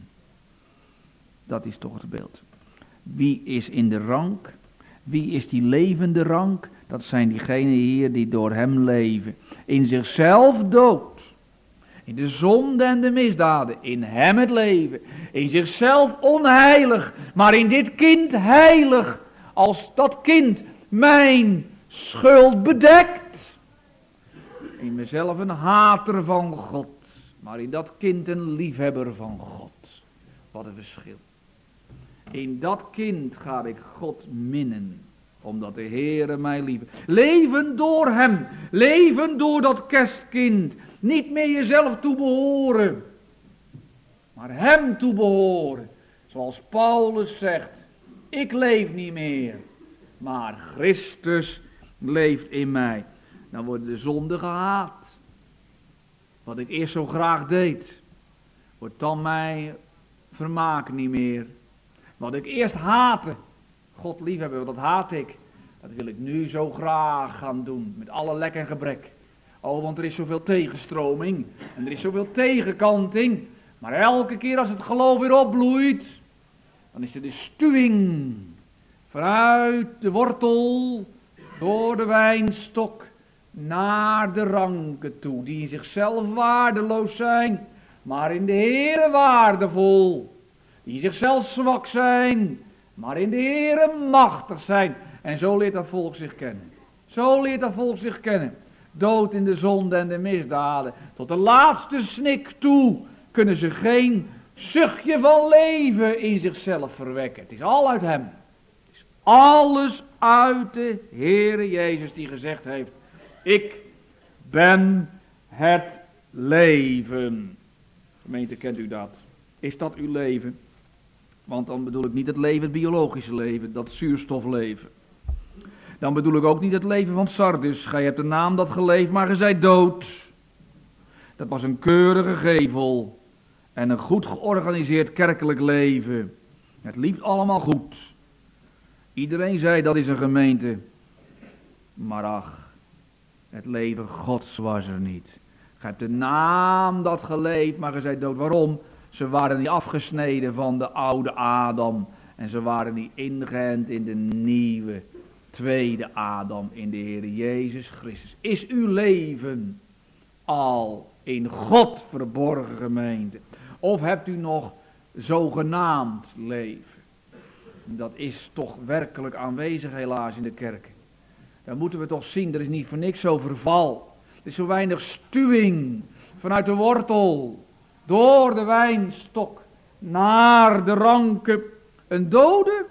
Dat is toch het beeld. Wie is in de rank? Wie is die levende rank? Dat zijn diegenen hier die door hem leven. In zichzelf dood. In de zonde en de misdaden. In hem het leven. In zichzelf onheilig. Maar in dit kind heilig. Als dat kind mijn schuld bedekt. In mezelf een hater van God. Maar in dat kind een liefhebber van God. Wat een verschil. In dat kind ga ik God minnen. omdat de Heere mij lief heeft. Leven door hem. Leven door dat kerstkind. Niet meer jezelf toebehoren, maar hem toebehoren. Zoals Paulus zegt, ik leef niet meer, maar Christus leeft in mij. Dan wordt de zonde gehaat. Wat ik eerst zo graag deed, wordt dan mijn vermaak niet meer. Wat ik eerst haatte, God liefhebben, dat haat ik. Dat wil ik nu zo graag gaan doen, met alle lek en gebrek. Oh, want er is zoveel tegenstroming en er is zoveel tegenkanting. Maar elke keer als het geloof weer opbloeit, dan is er de stuwing vanuit de wortel, door de wijnstok, naar de ranken toe, die in zichzelf waardeloos zijn, maar in de Heere waardevol. Die zichzelf zwak zijn, maar in de Heere machtig zijn. En zo leert dat volk zich kennen. Zo leert dat volk zich kennen. Dood in de zonde en de misdaden. Tot de laatste snik toe kunnen ze geen zuchtje van leven in zichzelf verwekken. Het is al uit hem. Het is alles uit de Heere Jezus die gezegd heeft: ik ben het leven. Gemeente, kent u dat? Is dat uw leven? Want dan bedoel ik niet het leven, het biologische leven, dat zuurstofleven. Dan bedoel ik ook niet het leven van Sardis. Gij hebt de naam dat geleefd, maar ge zijt dood. Dat was een keurige gevel. En een goed georganiseerd kerkelijk leven. Het liep allemaal goed. Iedereen zei dat is een gemeente. Maar ach, het leven Gods was er niet. Gij hebt de naam dat geleefd, maar ge zijt dood. Waarom? Ze waren niet afgesneden van de oude Adam. En ze waren niet ingeënt in de nieuwe, tweede Adam, in de Heer Jezus Christus. Is uw leven al in God verborgen, gemeente? Of hebt u nog zogenaamd leven? Dat is toch werkelijk aanwezig helaas in de kerk. Dan moeten we toch zien, er is niet voor niks zo verval. Er is zo weinig stuwing vanuit de wortel, door de wijnstok, naar de ranken. Een dode?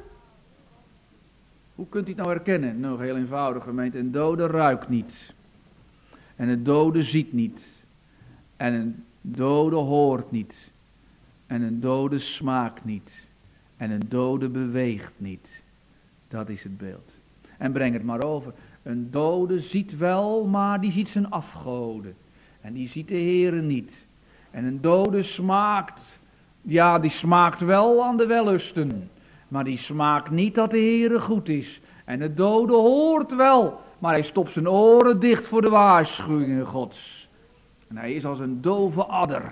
Hoe kunt u het nou herkennen? Nou, heel eenvoudig, gemeente. Een dode ruikt niet. En een dode ziet niet. En een dode hoort niet. En een dode smaakt niet. En een dode beweegt niet. Dat is het beeld. En breng het maar over. Een dode ziet wel, maar die ziet zijn afgoden. En die ziet de Heere niet. En een dode smaakt, ja, die smaakt wel aan de wellusten. Maar die smaakt niet dat de Heere goed is. En de dode hoort wel, maar hij stopt zijn oren dicht voor de waarschuwingen Gods. En hij is als een dove adder.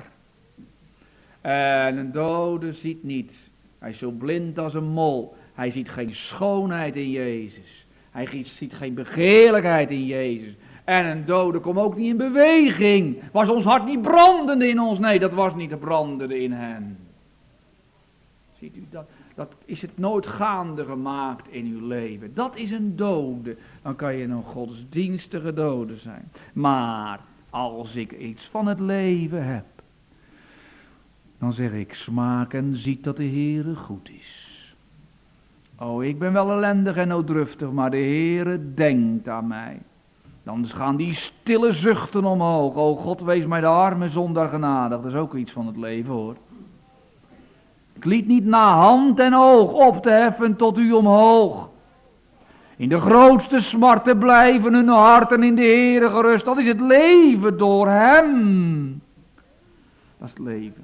En een dode ziet niet. Hij is zo blind als een mol. Hij ziet geen schoonheid in Jezus. Hij ziet geen begeerlijkheid in Jezus. En een dode komt ook niet in beweging. Was ons hart niet brandende in ons? Nee, dat was niet brandende in hen. Ziet u dat? Dat is het nooit gaande gemaakt in uw leven. Dat is een dode. Dan kan je een godsdienstige dode zijn. Maar als ik iets van het leven heb, dan zeg ik: smaak en ziet dat de Heere goed is. Oh, ik ben wel ellendig en nooddruftig, maar de Heere denkt aan mij. Dan gaan die stille zuchten omhoog. Oh, God, wees mij de arme zondaar genadig. Dat is ook iets van het leven, hoor. Ik liet niet na hand en oog op te heffen tot u omhoog. In de grootste smarten blijven hun harten in de Heere gerust. Dat is het leven door hem. Dat is het leven.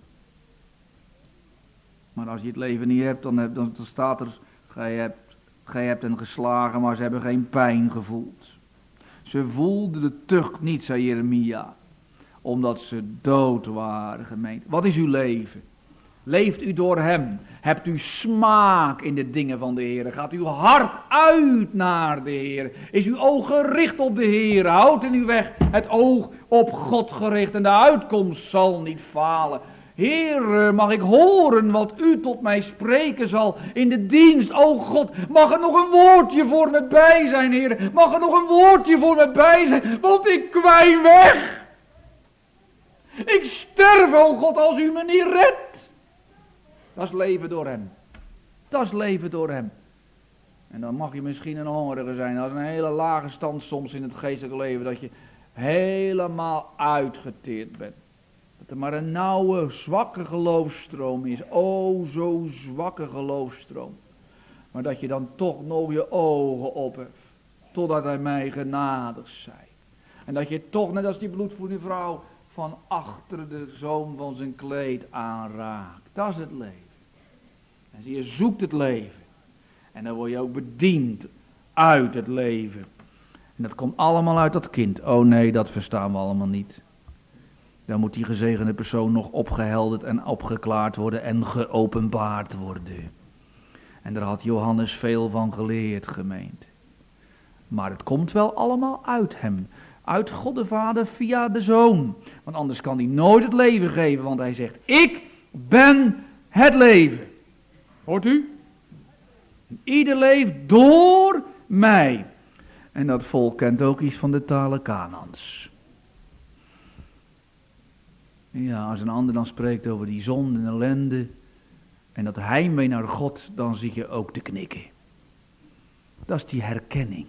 Maar als je het leven niet hebt, dan, heb, dan staat er: gij hebt, gij hebt hen geslagen, maar ze hebben geen pijn gevoeld. Ze voelden de tucht niet, zei Jeremia, omdat ze dood waren, gemeente. Wat is uw leven? Leeft u door hem? Hebt u smaak in de dingen van de Heer? Gaat uw hart uit naar de Heer? Is uw oog gericht op de Heer? Houdt in uw weg het oog op God gericht en de uitkomst zal niet falen. Heer, mag ik horen wat u tot mij spreken zal in de dienst, o God. Mag er nog een woordje voor me bij zijn, Heer. Mag er nog een woordje voor me bij zijn, want ik kwijn weg. Ik sterf, o God, als u me niet redt. Dat is leven door hem. Dat is leven door hem. En dan mag je misschien een hongerige zijn. Dat is een hele lage stand soms in het geestelijke leven. Dat je helemaal uitgeteerd bent. Dat er maar een nauwe, zwakke geloofsstroom is. O, zo zwakke geloofsstroom. Maar dat je dan toch nog je ogen opheft. Totdat hij mij genadig zij. En dat je toch, net als die bloedvoede vrouw, van achter de zoom van zijn kleed aanraakt. Dat is het leven. En zie je, zoekt het leven. En dan word je ook bediend uit het leven. En dat komt allemaal uit dat kind. Oh nee, dat verstaan we allemaal niet. Dan moet die gezegende persoon nog opgehelderd en opgeklaard worden en geopenbaard worden. En daar had Johannes veel van geleerd, gemeente. Maar het komt wel allemaal uit hem. Uit God de Vader via de Zoon. Want anders kan hij nooit het leven geven. Want hij zegt, ik ben het leven. Hoort u? Ieder leeft door mij. En dat volk kent ook iets van de talen Kanaans. Ja, als een ander dan spreekt over die zonde en ellende en dat heimwee naar God, dan zie je ook te knikken. Dat is die herkenning.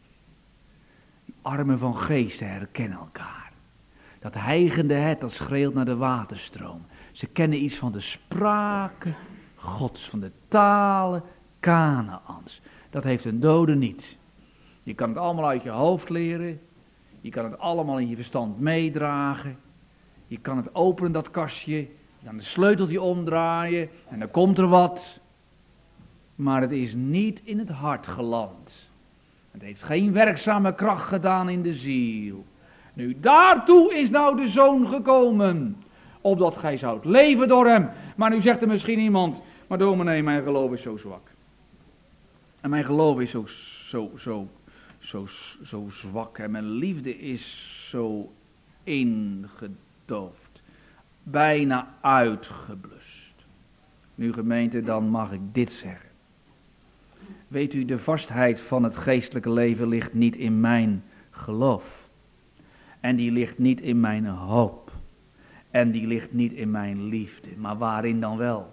Die armen van geesten herkennen elkaar. Dat hijgende het, dat schreeuwt naar de waterstroom. Ze kennen iets van de sprake Gods, van de talen Kanaans. Dat heeft een dode niet. Je kan het allemaal uit je hoofd leren. Je kan het allemaal in je verstand meedragen. Je kan het openen, dat kastje. Je kan het sleuteltje omdraaien. En dan komt er wat. Maar het is niet in het hart geland. Het heeft geen werkzame kracht gedaan in de ziel. Nu daartoe is nou de Zoon gekomen. Opdat gij zoudt leven door hem. Maar nu zegt er misschien iemand. Maar dominee, mijn geloof is zo zwak. En mijn geloof is zo, zo, zo, zo, zo zwak. En mijn liefde is zo ingedoofd. Bijna uitgeblust. Nu gemeente, dan mag ik dit zeggen. Weet u, de vastheid van het geestelijke leven ligt niet in mijn geloof. En die ligt niet in mijn hoop. En die ligt niet in mijn liefde. Maar waarin dan wel?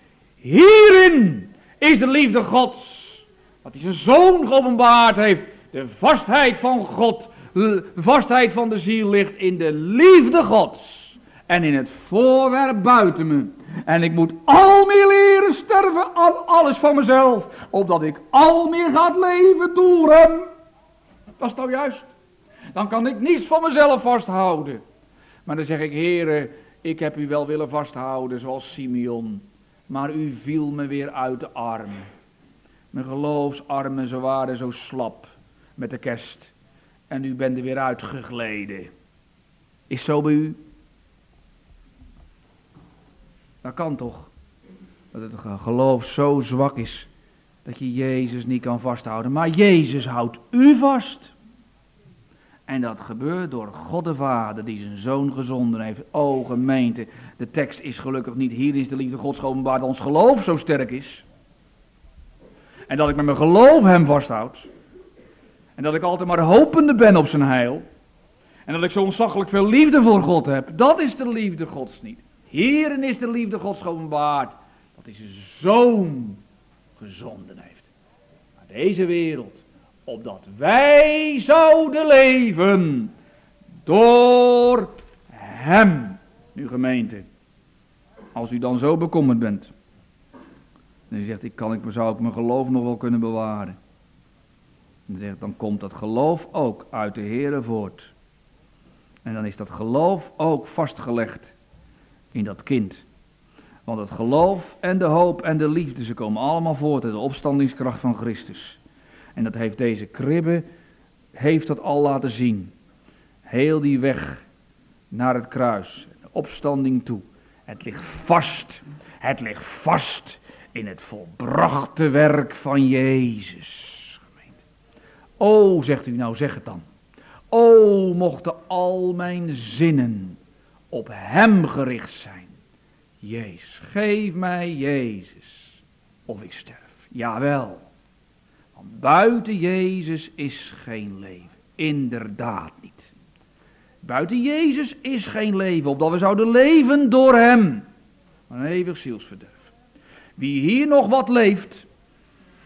Hierin is de liefde Gods. Dat hij zijn Zoon geopenbaard heeft. De vastheid van God. De vastheid van de ziel ligt in de liefde Gods. En in het voorwerp buiten me. En ik moet al meer leren sterven aan alles van mezelf. Opdat ik al meer ga leven door hem. Dat is nou juist. Dan kan ik niets van mezelf vasthouden. Maar dan zeg ik, Heere, ik heb u wel willen vasthouden zoals Simeon. Maar u viel me weer uit de armen. Mijn geloofsarmen, ze waren zo slap met de kerst. En u bent er weer uitgegleden. Is zo bij u? Dat kan toch? Dat het geloof zo zwak is dat je Jezus niet kan vasthouden. Maar Jezus houdt u vast. En dat gebeurt door God de Vader die zijn Zoon gezonden heeft. O gemeente, de tekst is gelukkig niet. Hier is de liefde Gods geopenbaard dat ons geloof zo sterk is. En dat ik met mijn geloof hem vasthoud. En dat ik altijd maar hopende ben op zijn heil. En dat ik zo ontzaglijk veel liefde voor God heb. Dat is de liefde Gods niet. Hierin is de liefde Gods geopenbaard. Dat hij zijn Zoon gezonden heeft. Naar deze wereld. Opdat wij zouden leven. Door hem. Nu gemeente. Als u dan zo bekommerd bent. En u zegt, ik kan, ik, zou ik mijn geloof nog wel kunnen bewaren. En dan, zegt, dan komt dat geloof ook uit de Heere voort. En dan is dat geloof ook vastgelegd in dat kind. Want het geloof en de hoop en de liefde, ze komen allemaal voort uit de opstandingskracht van Christus. En dat heeft deze kribbe, heeft dat al laten zien. Heel die weg naar het kruis, de opstanding toe. Het ligt vast, het ligt vast in het volbrachte werk van Jezus. Gemeente. O, zegt u, nou zeg het dan. O, mochten al mijn zinnen op hem gericht zijn. Jezus, geef mij Jezus, of ik sterf. Jawel. Want buiten Jezus is geen leven. Inderdaad niet. Buiten Jezus is geen leven, opdat we zouden leven door hem. Een eeuwig zielsverderf. Wie hier nog wat leeft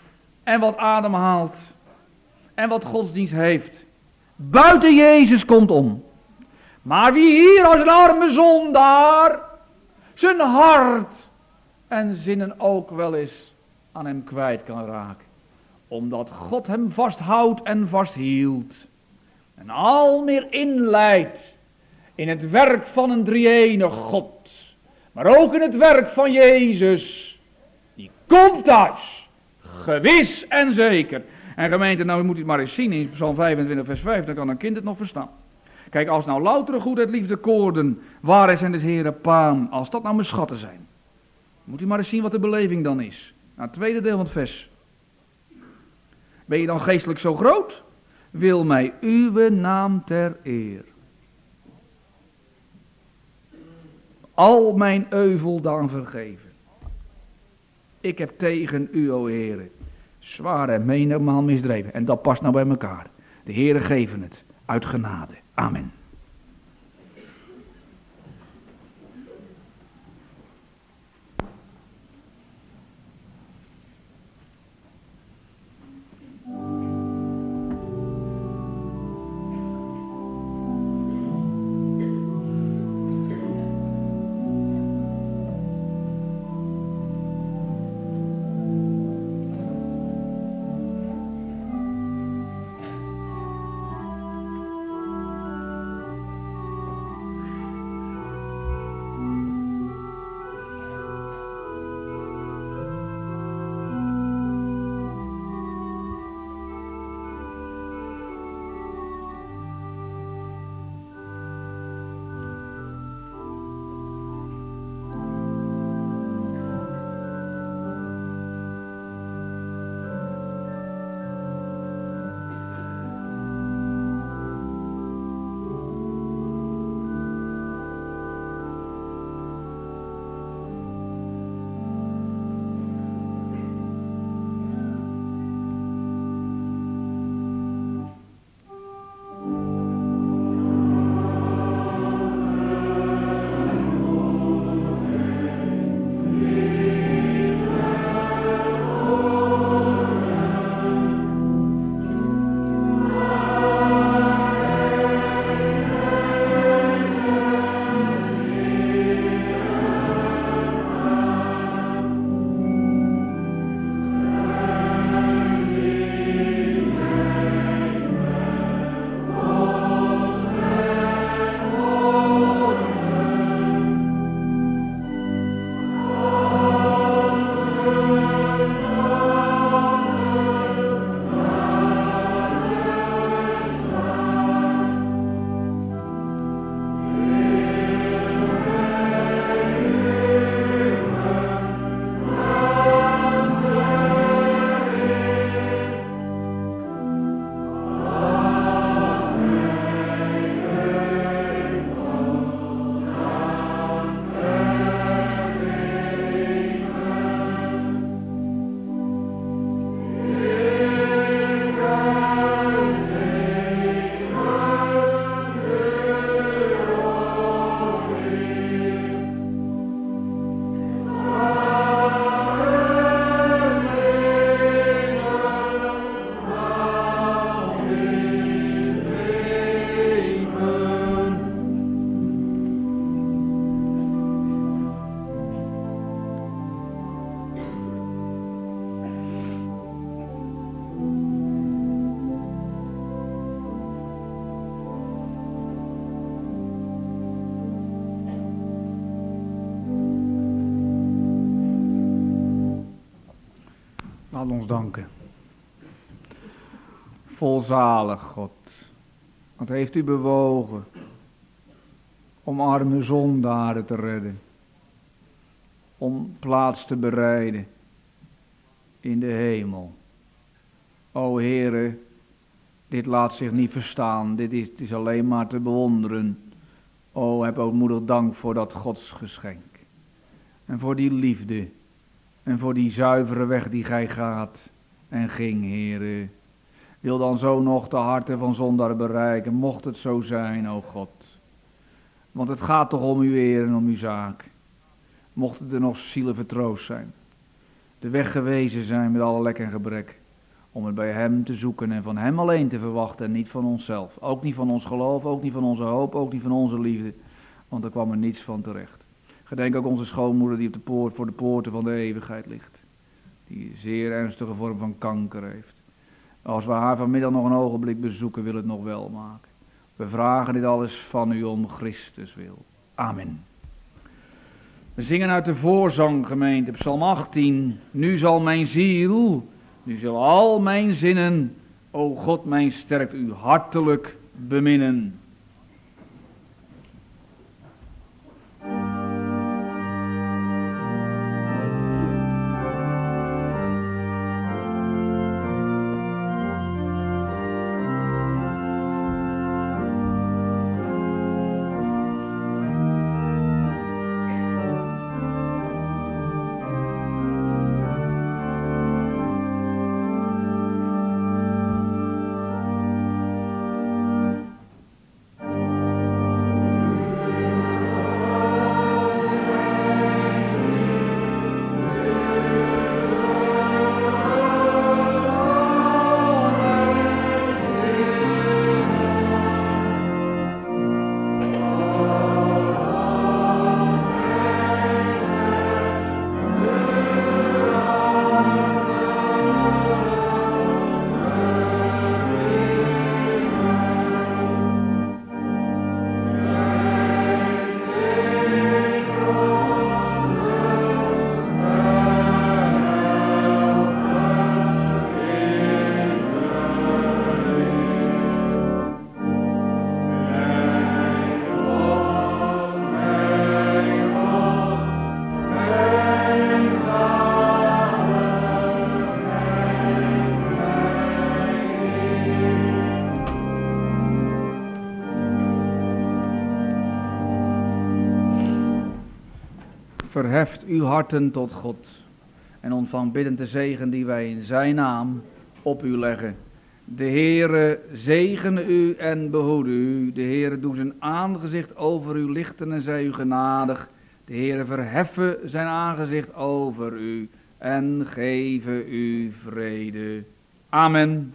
en wat ademhaalt en wat godsdienst heeft, buiten Jezus komt om. Maar wie hier als een arme zondaar zijn hart en zinnen ook wel eens aan hem kwijt kan raken, omdat God hem vasthoudt en vasthield en al meer inleidt in het werk van een drie-enige God, maar ook in het werk van Jezus, die komt thuis, gewis en zeker. En gemeente, nou moet u het maar eens zien in Psalm vijfentwintig vers vijf, dan kan een kind het nog verstaan. Kijk, als nou loutere goedheid, liefde, koorden, waarheid zijn des Heren paan, als dat nou mijn schatten zijn, moet u maar eens zien wat de beleving dan is. Nou, het tweede deel van het vers. Ben je dan geestelijk zo groot? Wil mij uw naam ter eer. Al mijn euvel dan vergeven. Ik heb tegen u, o Heere, zwaar en menigmaal misdreven. En dat past nou bij elkaar. De Heere geven het, uit genade. Amen. Laat ons danken. Volzalig God, wat heeft u bewogen om arme zondaren te redden, om plaats te bereiden in de hemel. O Heere, dit laat zich niet verstaan, dit is, het is alleen maar te bewonderen. O, heb ootmoedig dank voor dat godsgeschenk en voor die liefde en voor die zuivere weg die gij gaat en ging, Heere. Wil dan zo nog de harten van zondaar bereiken, mocht het zo zijn, o God. Want het gaat toch om uw eer en om uw zaak. Mocht het er nog zielen vertroost zijn, de weg gewezen zijn met alle lek en gebrek. om het bij hem te zoeken en van hem alleen te verwachten en niet van onszelf. Ook niet van ons geloof, ook niet van onze hoop, ook niet van onze liefde, want er kwam er niets van terecht. Gedenk ook onze schoonmoeder die op de poort, voor de poorten van de eeuwigheid ligt, die een zeer ernstige vorm van kanker heeft. Als we haar vanmiddag nog een ogenblik bezoeken, wil het nog wel maken. We vragen dit alles van u om Christus wil. Amen. We zingen uit de voorzanggemeente, Psalm achttien. Nu zal mijn ziel, nu zal al mijn zinnen, o God mijn sterkt, u hartelijk beminnen. Verheft uw harten tot God en ontvang biddend de zegen die wij in zijn naam op u leggen. De Heere zegene u en behoede u. De Heere doe zijn aangezicht over u lichten en zij u genadig. De Heere verheffe zijn aangezicht over u en geven u vrede. Amen.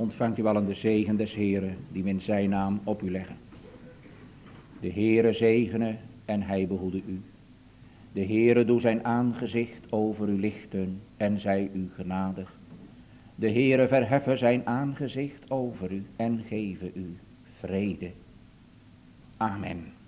ontvangt u allen de zegen des Heren, die we in zijn naam op u leggen. De Heere zegene en hij behoede u. De Heere doe zijn aangezicht over u lichten en zij u genadig. De Heere verheffen zijn aangezicht over u en geven u vrede. Amen.